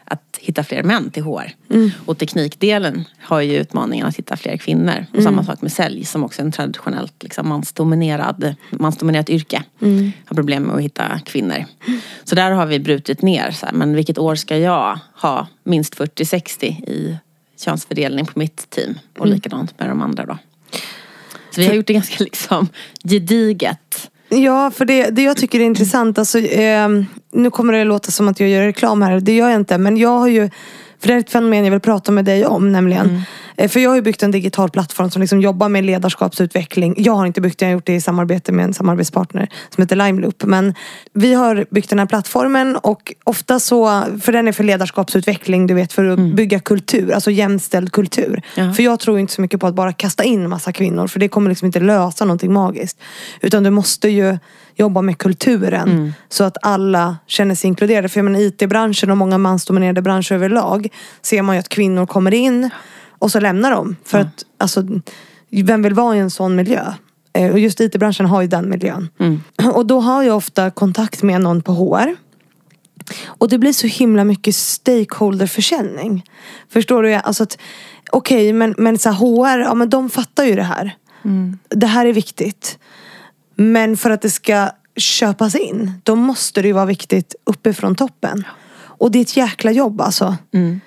att hitta fler män till H R. Mm. Och teknikdelen har ju utmaningen att hitta fler kvinnor. Och mm. samma sak med sälj som också är en traditionellt liksom, mansdominerad, mansdominerat yrke. Mm. Har problem med att hitta kvinnor. Mm. Så där har vi brutit ner. Så här, men vilket år ska jag ha minst fyrtio sextio i könsfördelning på mitt team? Och mm. likadant med de andra då. Så vi har gjort det ganska liksom gediget. Ja, för det, det jag tycker är intressant, alltså, eh, nu kommer det låta som att jag gör reklam här, det gör jag inte, men jag har ju, för det är ett fenomen jag vill prata med dig om nämligen, mm. eh, för jag har ju byggt en digital plattform som liksom jobbar med ledarskapsutveckling. Jag har inte byggt det, jag har gjort det i samarbete med en samarbetspartner som heter LimeLoop, men vi har byggt den här plattformen och ofta så, för den är för ledarskapsutveckling, du vet, för att mm. bygga kultur, alltså jämställd kultur. Ja. För jag tror inte så mycket på att bara kasta in massa kvinnor, för det kommer liksom inte lösa någonting magiskt, utan du måste ju jobba med kulturen mm. så att alla känner sig inkluderade. För jag menar, I T-branschen och många mansdominerade branscher överlag ser man ju att kvinnor kommer in och så lämnar de. För mm. att, alltså, vem vill vara i en sån miljö? Och just I T-branschen har ju den miljön. Mm. Och då har jag ofta kontakt med någon på H R. Och det blir så himla mycket stakeholderförsäljning. Förstår du? Alltså att, okej, okay, men, men så här, H R, ja men de fattar ju det här. Mm. Det här är viktigt. Men för att det ska köpas in, då måste det ju vara viktigt uppifrån toppen. Och det är ett jäkla jobb alltså. Mm.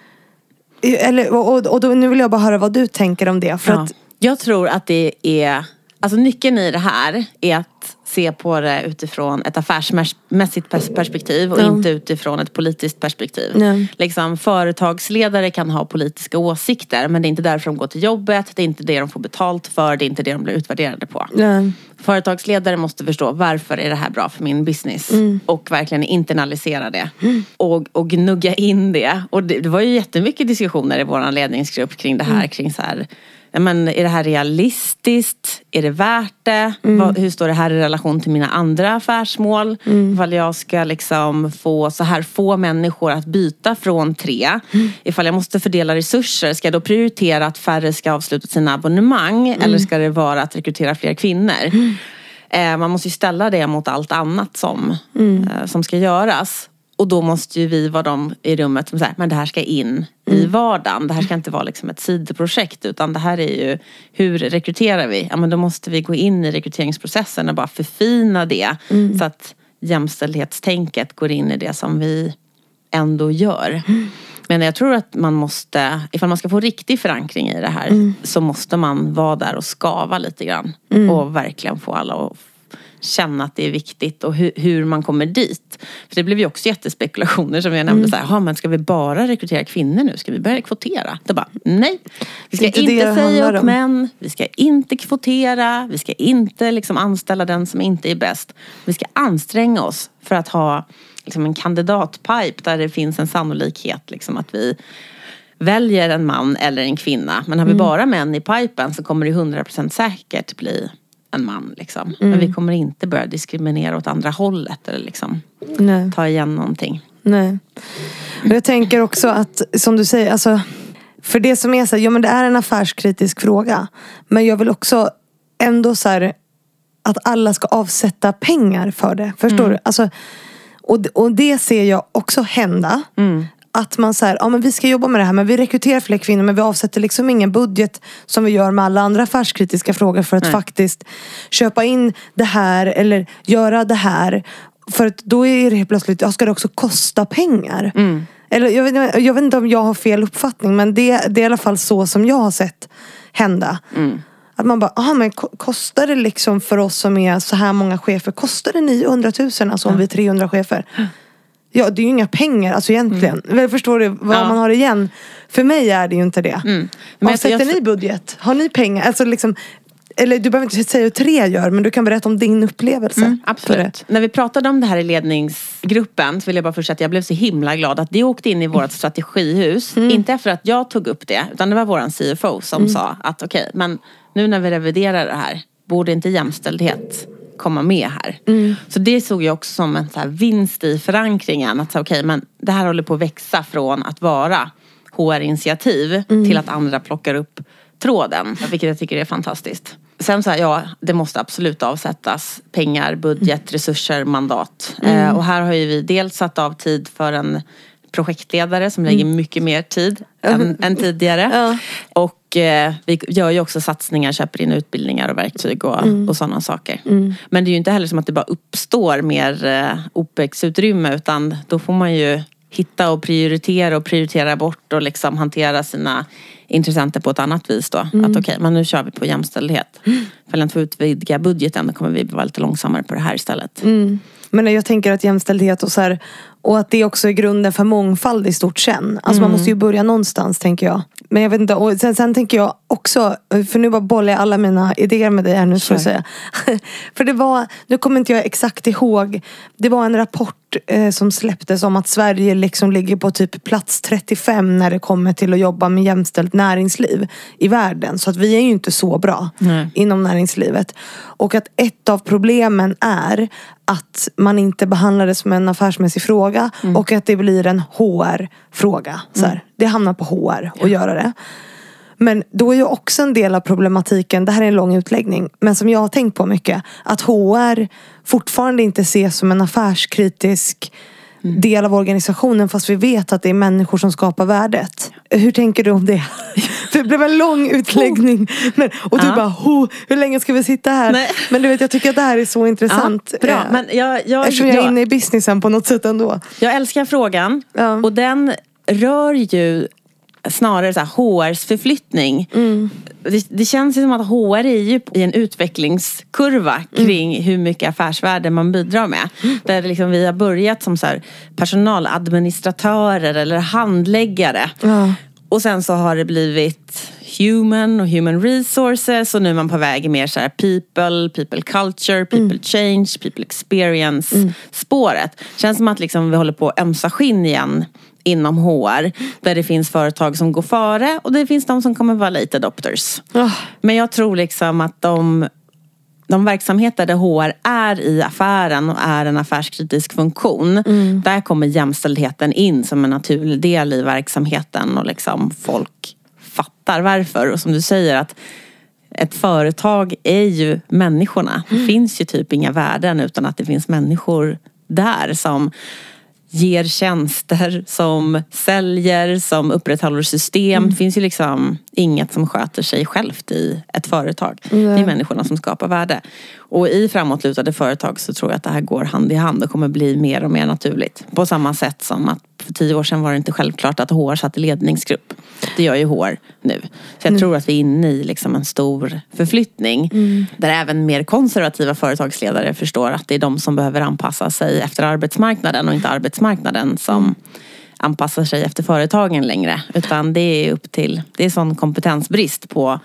Eller, och, och då, nu vill jag bara höra vad du tänker om det. För ja. att, jag tror att det är, alltså nyckeln i det här är att se på det utifrån ett affärsmässigt perspektiv och mm. inte utifrån ett politiskt perspektiv. Mm. Liksom, företagsledare kan ha politiska åsikter, men det är inte därför de går till jobbet, det är inte det de får betalt för, det är inte det de blir utvärderade på. Mm. Företagsledare måste förstå varför är det här bra för min business mm. och verkligen internalisera det mm. och, och gnugga in det. Och det, det var ju jättemycket diskussioner i vår ledningsgrupp kring det här, mm. kring så här, men är det här realistiskt? Är det värt det? Mm. Vad, hur står det här i relation till mina andra affärsmål? Mm. Ifall jag ska liksom få så här få människor att byta från tre. Mm. Ifall jag måste fördela resurser, ska jag då prioritera att färre ska avsluta sina abonnemang? Mm. Eller ska det vara att rekrytera fler kvinnor? Mm. Eh, man måste ju ställa det mot allt annat som, mm. eh, som ska göras. Och då måste ju vi vara de i rummet som säger, men det här ska in mm. i vardagen. Det här ska inte vara liksom ett sidoprojekt, utan det här är ju, hur rekryterar vi? Ja, men då måste vi gå in i rekryteringsprocessen och bara förfina det. Mm. Så att jämställdhetstänket går in i det som vi ändå gör. Mm. Men jag tror att man måste, ifall man ska få riktig förankring i det här, mm. så måste man vara där och skava lite grann. Mm. Och verkligen få alla att känna att det är viktigt och hur, hur man kommer dit. För det blev ju också jättespekulationer som jag nämnde. Mm. Så här, men ska vi bara rekrytera kvinnor nu? Ska vi börja kvotera? Det bara, nej. Vi ska inte, inte säga upp män. Vi ska inte kvotera. Vi ska inte liksom anställa den som inte är bäst. Vi ska anstränga oss för att ha liksom en kandidatpipe där det finns en sannolikhet liksom, att vi väljer en man eller en kvinna. Men har vi mm. bara män i pipen så kommer det hundra procent säkert bli en man liksom. Mm. Men vi kommer inte börja diskriminera åt andra hållet eller liksom Nej. ta igen någonting. Nej. Och jag tänker också att, som du säger, alltså, för det som är så här, ja men det är en affärskritisk fråga. Men jag vill också ändå så här, att alla ska avsätta pengar för det. Förstår mm. du? Alltså, och, och det ser jag också hända. Mm. Att man säger, ja men vi ska jobba med det här, men vi rekryterar fler kvinnor, men vi avsätter liksom ingen budget som vi gör med alla andra affärskritiska frågor för att Nej. faktiskt köpa in det här eller göra det här. För att då är det helt plötsligt, ja, ska det också kosta pengar? Mm. Eller jag vet, jag vet inte om jag har fel uppfattning, men det, det är i alla fall så som jag har sett hända. Mm. Att man bara, aha, men kostar det liksom för oss som är så här många chefer, kostar det niohundratusen, alltså om ja. vi är trehundra chefer? Ja, det är ju inga pengar, alltså egentligen. Mm. Förstår du vad ja. man har igen? För mig är det ju inte det. Mm. Men avsätter jag... ni budget? Har ni pengar? Alltså liksom, eller du behöver inte säga hur tre gör, men du kan berätta om din upplevelse. Mm, absolut. När vi pratade om det här i ledningsgruppen så vill jag bara fortsätta att jag blev så himla glad att det åkte in i vårt strategihus. Mm. Inte efter att jag tog upp det, utan det var våran C F O som mm. sa att okej, okay, men nu när vi reviderar det här, borde inte jämställdhet komma med här. Mm. Så det såg jag också som en så här vinst i förankringen. Att okej, okay, men det här håller på att växa från att vara H R-initiativ mm. till att andra plockar upp tråden. Vilket jag tycker är fantastiskt. Sen så här, ja, det måste absolut avsättas pengar, budget, resurser, mandat. Mm. Eh, och här har ju vi dels satt av tid för en projektledare som lägger mm. mycket mer tid än, än tidigare. Ja. Och eh, vi gör ju också satsningar, köper in utbildningar och verktyg och, mm. och sådana saker. Mm. Men det är ju inte heller som att det bara uppstår mer eh, OPEX-utrymme, utan då får man ju hitta och prioritera och prioritera bort och liksom hantera sina intressenter på ett annat vis då. Mm. Att okej, okay, men nu kör vi på jämställdhet. Mm. För att få utvidga budgeten, då kommer vi vara lite långsammare på det här istället. Mm. Men jag tänker att jämställdhet och så här, och att det också är grunden för mångfald i stort sen. Alltså mm. man måste ju börja någonstans, tänker jag. Men jag vet inte, och sen, sen tänker jag också, för nu bara bollar jag alla mina idéer med dig här nu, ska jag säga. För det var, nu kommer inte jag exakt ihåg, det var en rapport eh, som släpptes om att Sverige liksom ligger på typ plats trettiofem när det kommer till att jobba med jämställt näringsliv i världen. Så att vi är ju inte så bra Nej. inom näringslivet. Och att ett av problemen är att man inte behandlar det som en affärsmässig fråga mm. och att det blir en H R-fråga. Så här. Mm. Det hamnar på H R att ja. göra det. Men då är ju också en del av problematiken, det här är en lång utläggning, men som jag har tänkt på mycket, att H R fortfarande inte ses som en affärskritisk mm. del av organisationen, fast vi vet att det är människor som skapar värdet. Hur tänker du om det? Det blev en lång utläggning. Men, och du ja. bara, hur länge ska vi sitta här? Nej. Men du vet, jag tycker att det här är så intressant. Ja, bra. Men jag, jag, eftersom jag är inne i businessen på något sätt ändå. Jag älskar frågan. Ja. Och den rör ju snarare så här H R:s förflyttning. Mm. Det, det känns som att H R är ju i en utvecklingskurva kring mm. hur mycket affärsvärde man bidrar med. Mm. Där liksom vi har börjat som så här personaladministratörer eller handläggare. Mm. Och sen så har det blivit human och human resources. Och nu är man på väg mer så här people, people culture, people mm. change, people experience mm. spåret. Känns som att liksom vi håller på att ömsa skinn igen inom H R. Där det finns företag som går före och det finns de som kommer vara late adopters. Oh. Men jag tror liksom att de, de verksamheter där H R är i affären och är en affärskritisk funktion. Mm. Där kommer jämställdheten in som en naturlig del i verksamheten. Och liksom folk fattar varför. Och som du säger att ett företag är ju människorna. Mm. Det finns ju typ inga värden utan att det finns människor där som ger tjänster, som säljer, som upprätthåller system. Mm. Det finns ju liksom inget som sköter sig självt i ett företag. Mm. Det är människorna som skapar värde. Och i framåtlutade företag så tror jag att det här går hand i hand och kommer bli mer och mer naturligt. På samma sätt som att för tio år sedan var det inte självklart att H R satt i ledningsgrupp. Det gör ju H R nu. Så jag mm. tror att vi är inne i liksom en stor förflyttning. Mm. Där även mer konservativa företagsledare förstår att det är de som behöver anpassa sig efter arbetsmarknaden och inte arbetsmarknaden som mm. anpassar sig efter företagen längre. Utan det är upp till, det är sån kompetensbrist på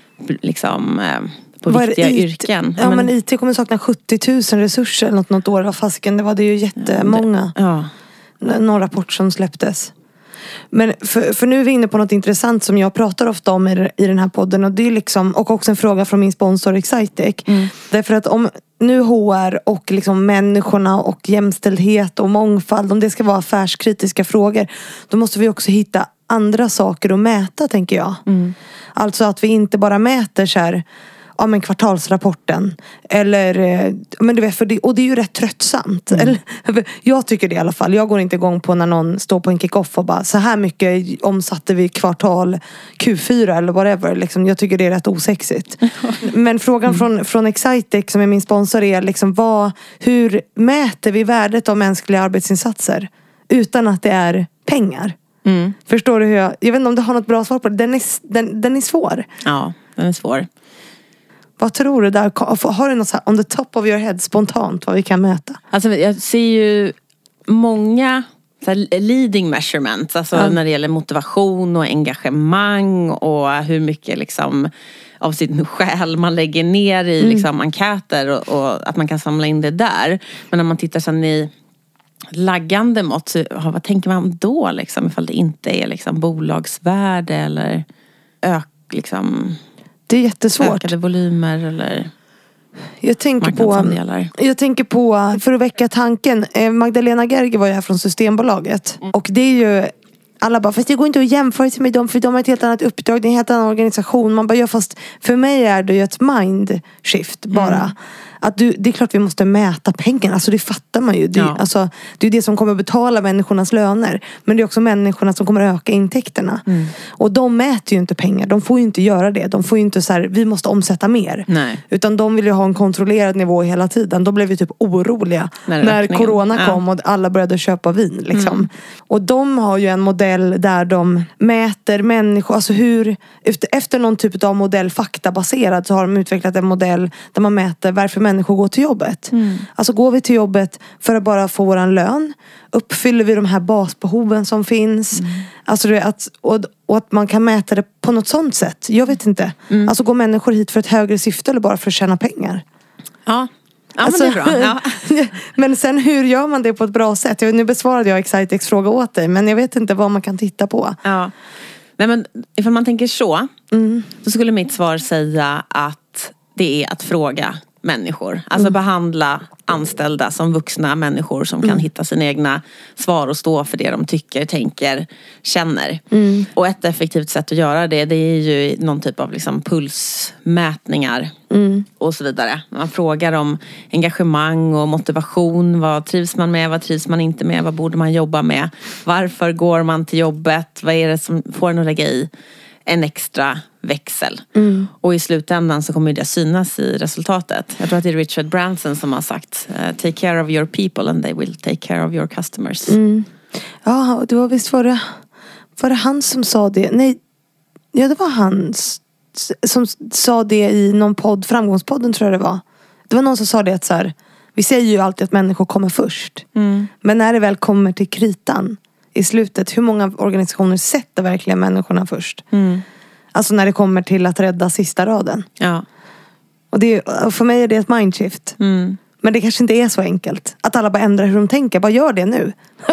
liksom på var viktiga I T, yrken. Ja, men, men I T kommer sakna sjuttio tusen resurser eller något, något år. Vad fasiken, det var det ju jättemånga. Ja. Någon rapport som släpptes. Men för, för nu är vi inne på något intressant som jag pratar ofta om i, i den här podden. Och det är liksom, och också en fråga från min sponsor Excitec. Mm. Därför att om nu H R och liksom människorna och jämställdhet och mångfald, om det ska vara affärskritiska frågor, då måste vi också hitta andra saker att mäta, tänker jag. Mm. Alltså att vi inte bara mäter så här, ja, men kvartalsrapporten eller, men du vet, för det, och det är ju rätt tröttsamt. Mm. Eller, jag tycker det i alla fall. Jag går inte igång på när någon står på en kick-off och bara, så här mycket omsatte vi kvartal Q fyra eller whatever. Liksom, jag tycker det är rätt osexigt. Men frågan mm. från, från Excitec som är min sponsor är liksom, vad, hur mäter vi värdet av mänskliga arbetsinsatser utan att det är pengar? Mm. Förstår du hur jag, jag vet inte om du har något bra svar på det. Den är, den, den är svår. Ja, den är svår. Vad tror du där? Har du något så här on the top of your head spontant vad vi kan mäta? Alltså jag ser ju många så här leading measurements. Alltså ja. när det gäller motivation och engagemang och hur mycket liksom av sin själ man lägger ner i mm. liksom enkäter och, och att man kan samla in det där. Men när man tittar sen i laggande mått så vad tänker man då liksom ifall det inte är liksom bolagsvärde eller ök liksom. Det är jättesvårt. Ökade volymer eller jag tänker på Jag tänker på, för att väcka tanken, Magdalena Gerger var ju här från Systembolaget. Mm. Och det är ju, alla bara, fast det går inte att jämföra sig med dem för de har ett helt annat uppdrag, det är en helt annan organisation. Man bara, ja, fast för mig är det ju ett mind shift bara. Mm. att du, det är klart vi måste mäta pengar. Alltså det fattar man ju. Det, ja. alltså, det är det som kommer betala människornas löner. Men det är också människorna som kommer öka intäkterna. Mm. Och de mäter ju inte pengar. De får ju inte göra det. De får ju inte så här, vi måste omsätta mer. Nej. Utan de vill ju ha en kontrollerad nivå hela tiden. Då blev vi typ oroliga när, när corona ja. kom och alla började köpa vin. Liksom. Mm. Och de har ju en modell där de mäter människor. Alltså hur, efter, efter någon typ av modell faktabaserad så har de utvecklat en modell där man mäter varför människor går till jobbet. Mm. Alltså går vi till jobbet för att bara få våran lön? Uppfyller vi de här basbehoven som finns? Mm. Alltså det, att, och, och att man kan mäta det på något sånt sätt. Jag vet inte. Mm. Alltså går människor hit för ett högre syfte eller bara för att tjäna pengar? Ja. Ja, alltså, men det är bra. Ja. Men sen hur gör man det på ett bra sätt? Jag, nu besvarade jag Excitex fråga åt dig. Men jag vet inte vad man kan titta på. Ja. Nej, men ifall man tänker så. Mm. Så skulle mitt svar säga att det är att fråga människor. Alltså mm. behandla anställda som vuxna människor som kan mm. hitta sina egna svar och stå för det de tycker, tänker, känner. Mm. Och ett effektivt sätt att göra det, det är ju någon typ av liksom pulsmätningar mm. och så vidare. Man frågar om engagemang och motivation. Vad trivs man med? Vad trivs man inte med? Vad borde man jobba med? Varför går man till jobbet? Vad är det som får en att lägga i en extra växel. Mm. Och i slutändan så kommer det synas i resultatet. Jag tror att det är Richard Branson som har sagt take care of your people and they will take care of your customers. Mm. Ja, det var visst var det, var det han som sa det? Nej, ja det var han som sa det i någon podd, Framgångspodden tror jag det var. Det var någon som sa det att så här, vi säger ju alltid att människor kommer först. Mm. Men när det väl kommer till kritan i slutet, hur många organisationer sätter verkligen människorna först? Mm. Alltså när det kommer till att rädda sista raden. Ja. Och det, för mig är det ett mindshift. Mm. Men det kanske inte är så enkelt. Att alla bara ändrar hur de tänker. Bara gör det nu.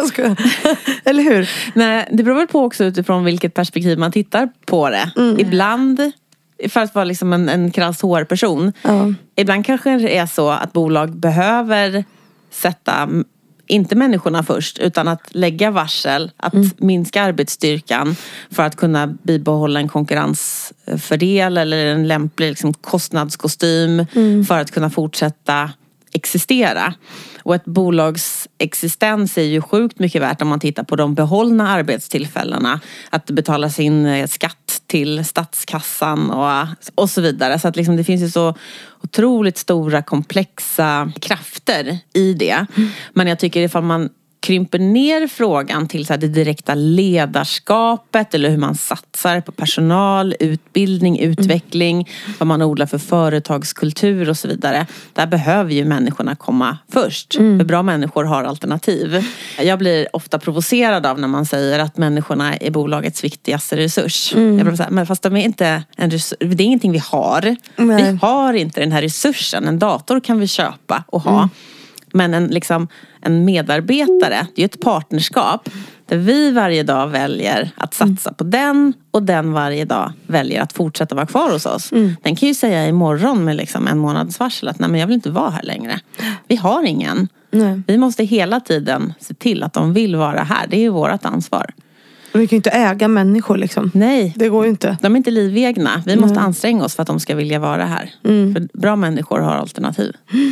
Eller hur? Nej, det beror väl på också utifrån vilket perspektiv man tittar på det. Mm. Ibland, för att vara liksom en, en krass H R-person. Mm. Ibland kanske det är så att bolag behöver sätta inte människorna först, utan att lägga varsel, att mm. minska arbetsstyrkan för att kunna bibehålla en konkurrensfördel eller en lämplig liksom, kostnadskostym mm. för att kunna fortsätta existera. Och ett bolags existens är ju sjukt mycket värt om man tittar på de behållna arbetstillfällena. Att betala sin skatt till statskassan och, och så vidare. Så att liksom det finns ju så otroligt stora komplexa krafter i det. Mm. Men jag tycker ifall man krymper ner frågan till så här det direkta ledarskapet eller hur man satsar på personal, utbildning, utveckling, mm. vad man odlar för företagskultur och så vidare. Där behöver ju människorna komma först. Mm. För bra människor har alternativ. Jag blir ofta provocerad av när man säger att människorna är bolagets viktigaste resurs. Mm. Jag blir så här, men fast de är inte en resurs, det är ingenting vi har. Nej. Vi har inte den här resursen. En dator kan vi köpa och ha. Mm. Men en, liksom, en medarbetare, det är ju ett partnerskap där vi varje dag väljer att satsa mm. på den och den varje dag väljer att fortsätta vara kvar hos oss. Mm. Den kan ju säga imorgon med liksom en månads varsel att nej, men jag vill inte vara här längre. Vi har ingen. Nej. Vi måste hela tiden se till att de vill vara här. Det är ju vårt ansvar. Vi kan ju inte äga människor liksom. Nej. Det går ju inte. De är inte livegna. Vi måste mm. anstränga oss för att de ska vilja vara här. Mm. För bra människor har alternativ. Mm.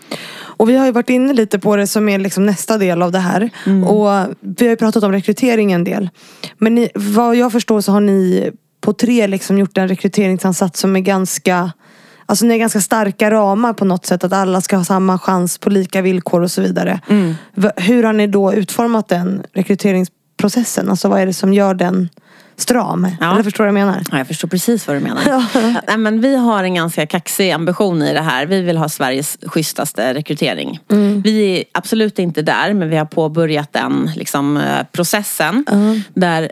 Och vi har ju varit inne lite på det som är liksom nästa del av det här. Mm. Och vi har ju pratat om rekrytering en del. Men ni, vad jag förstår så har ni på tre liksom gjort en rekryteringsansats som är ganska... Alltså ni är ganska starka ramar på något sätt. Att alla ska ha samma chans på lika villkor och så vidare. Mm. Hur har ni då utformat den rekryteringsprocessen? Alltså vad är det som gör den stram? Ja. Eller förstår du vad jag menar? Ja, jag förstår precis vad du menar. Ja. Ja, men vi har en ganska kaxig ambition i det här. Vi vill ha Sveriges schysstaste rekrytering. Mm. Vi är absolut inte där, men vi har påbörjat den liksom, processen. Mm. Där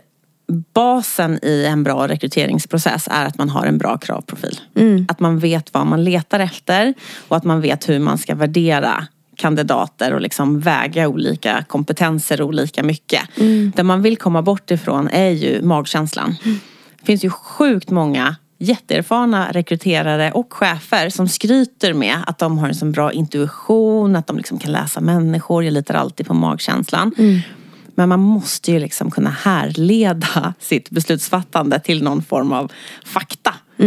basen i en bra rekryteringsprocess är att man har en bra kravprofil. Mm. Att man vet vad man letar efter och att man vet hur man ska värdera kandidater och liksom väga olika kompetenser olika mycket. Mm. Det man vill komma bort ifrån är ju magkänslan. Mm. Det finns ju sjukt många jätteerfarna rekryterare och chefer som skryter med att de har en så bra intuition, att de liksom kan läsa människor. Jag litar alltid på magkänslan. Mm. Men man måste ju liksom kunna härleda sitt beslutsfattande till någon form av fakta. Mm.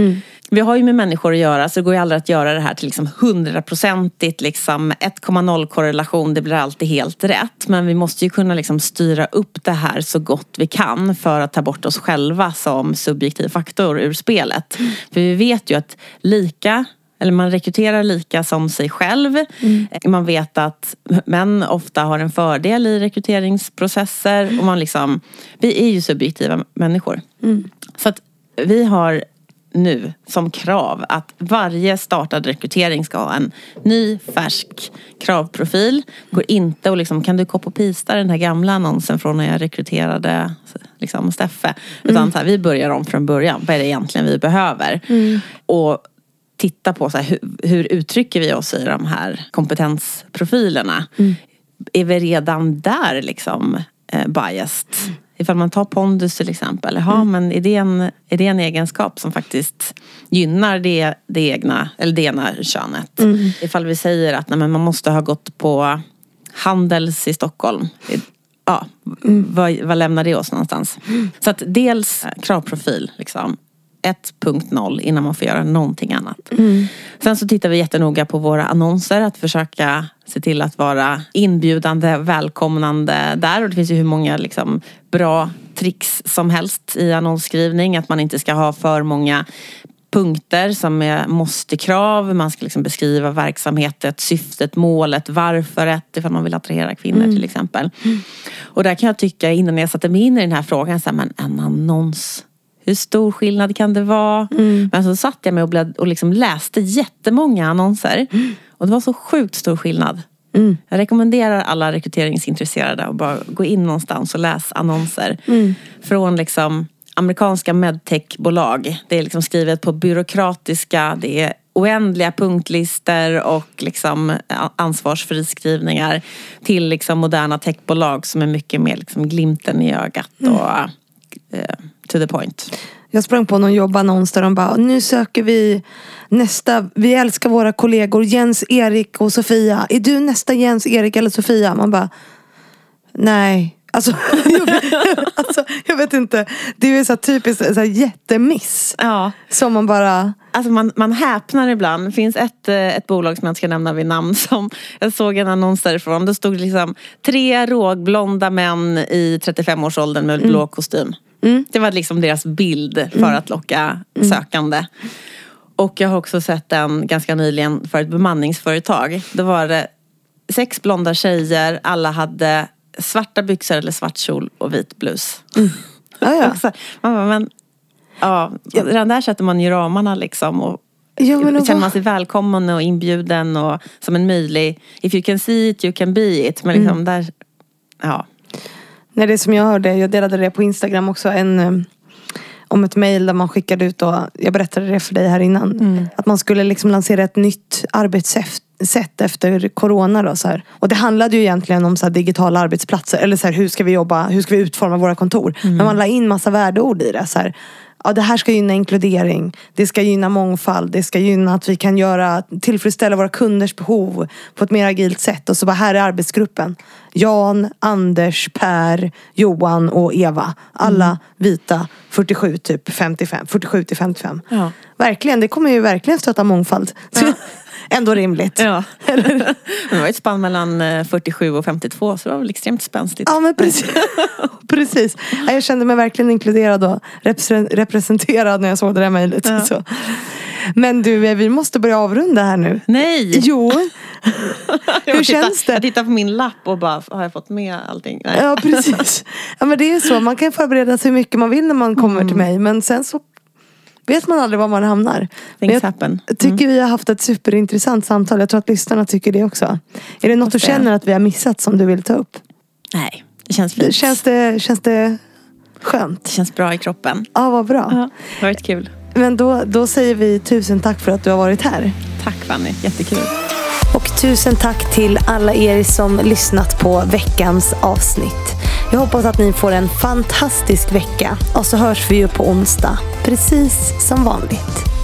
vi har ju med människor att göra, så det går ju aldrig att göra det här till liksom hundraprocentigt liksom ett komma noll korrelation, det blir alltid helt rätt. Men vi måste ju kunna liksom styra upp det här så gott vi kan för att ta bort oss själva som subjektiv faktor ur spelet. Mm. För vi vet ju att lika, eller man rekryterar lika som sig själv. Mm. Man vet att män ofta har en fördel i rekryteringsprocesser. Mm. Och man liksom, vi är ju subjektiva människor. Mm. Så att vi har nu som krav att varje startad rekrytering ska ha en ny, färsk kravprofil. Går inte och liksom, kan du kopa och pista den här gamla annonsen från när jag rekryterade liksom Steffe. Utan mm. så här, vi börjar om från början. Vad är det egentligen vi behöver? Mm. Och titta på så här, hur, hur uttrycker vi oss i de här kompetensprofilerna. Mm. Är vi redan där liksom eh, biased? Mm. Ifall man tar pondus till exempel. Ja, mm. men är det, en, är det en egenskap som faktiskt gynnar det, det egna, eller det ena könet? Mm. Ifall vi säger att nej, men man måste ha gått på Handels i Stockholm. Ja, mm. vad, vad lämnar det oss någonstans? Mm. Så att dels kravprofil liksom. ett punkt noll innan man får göra någonting annat. Mm. Sen så tittar vi jättenoga på våra annonser. Att försöka se till att vara inbjudande, välkomnande där. Och det finns ju hur många liksom bra tricks som helst i annonsskrivning. Att man inte ska ha för många punkter som är måste-krav. Man ska liksom beskriva verksamheten, syftet, målet, varför ifall man vill attrahera kvinnor mm. till exempel. Mm. Och där kan jag tycka, innan jag satte mig in i den här frågan, så här, men en annons... Hur stor skillnad kan det vara? Mm. Men så satt jag mig och, bled, och liksom läste jättemånga annonser. Mm. Och det var så sjukt stor skillnad. Mm. Jag rekommenderar alla rekryteringsintresserade att bara gå in någonstans och läsa annonser. Mm. Från liksom amerikanska medtechbolag. Det är liksom skrivet på byråkratiska, det är oändliga punktlister och liksom ansvarsfriskrivningar. Till liksom moderna techbolag som är mycket mer liksom glimten i ögat och... Mm. To the point. Jag sprang på någon jobbannons där de bara, nu söker vi nästa, vi älskar våra kollegor Jens, Erik och Sofia. Är du nästa Jens, Erik eller Sofia? Man bara, nej. Alltså, jag, alltså jag vet inte. Det är ju så typiskt så här jättemiss. Ja. Som man bara... Alltså man, man häpnar ibland. Det finns ett, ett bolag som jag inte ska nämna vid namn som jag såg en annons därifrån. Det stod liksom tre rågblonda män i trettiofem-årsåldern med mm. blå kostym. Mm. Det var liksom deras bild för mm. att locka mm. sökande. Och jag har också sett den ganska nyligen för ett bemanningsföretag. Då var det sex blonda tjejer. Alla hade svarta byxor eller svart kjol och vit blus. Mm. Ah, ja. Också, man bara, men, ja, redan där sätter man ju ramarna liksom. Och ja, känner man sig välkommen och inbjuden och som en möjlig, if you can see it, you can be it. Men liksom mm. där, ja. Nej, det som jag hörde, jag delade det på Instagram också, en, om ett mejl där man skickade ut, och jag berättade det för dig här innan, mm. att man skulle liksom lansera ett nytt arbetssätt efter corona då, så här. Och det handlade ju egentligen om så här digitala arbetsplatser, eller så här, hur ska vi jobba, hur ska vi utforma våra kontor, mm. men man la in massa värdeord i det så här. Ja, det här ska gynna inkludering, det ska gynna mångfald, det ska gynna att vi kan göra, tillfredsställa våra kunders behov på ett mer agilt sätt. Och så bara, här är arbetsgruppen. Jan, Anders, Per, Johan och Eva. Alla mm. vita, fyrtiosju typ femtiofem, fyrtiosju till femtiofem. Ja. Verkligen, det kommer ju verkligen stötta mångfald. Ja. Ändå rimligt. Ja. Det var ett spann mellan fyrtiosju och femtiotvå, så det var väl extremt spänstigt. Ja, men precis. precis. Jag kände mig verkligen inkluderad och representerad när jag såg det där mejlet. Ja. Så. Men du, vi måste börja avrunda här nu. Nej! Jo. Hur känns det? Jag tittar på min lapp och bara, har jag fått med allting? Nej. Ja, precis. Ja, men det är så. Man kan förbereda sig hur mycket man vill när man kommer mm. till mig. Men sen så vet man aldrig var man hamnar. Things happen. Jag tycker mm. vi har haft ett superintressant samtal. Jag tror att lyssnarna tycker det också. Är det något du känner att vi har missat som du vill ta upp? Nej, det känns fint. Känns det, känns det skönt? Det känns bra i kroppen. Ja, vad bra. Ja, det har varit kul. Men då, då säger vi tusen tack för att du har varit här. Tack Fanny, jättekul. Och tusen tack till alla er som lyssnat på veckans avsnitt. Jag hoppas att ni får en fantastisk vecka. Och så hörs vi ju på onsdag, precis som vanligt.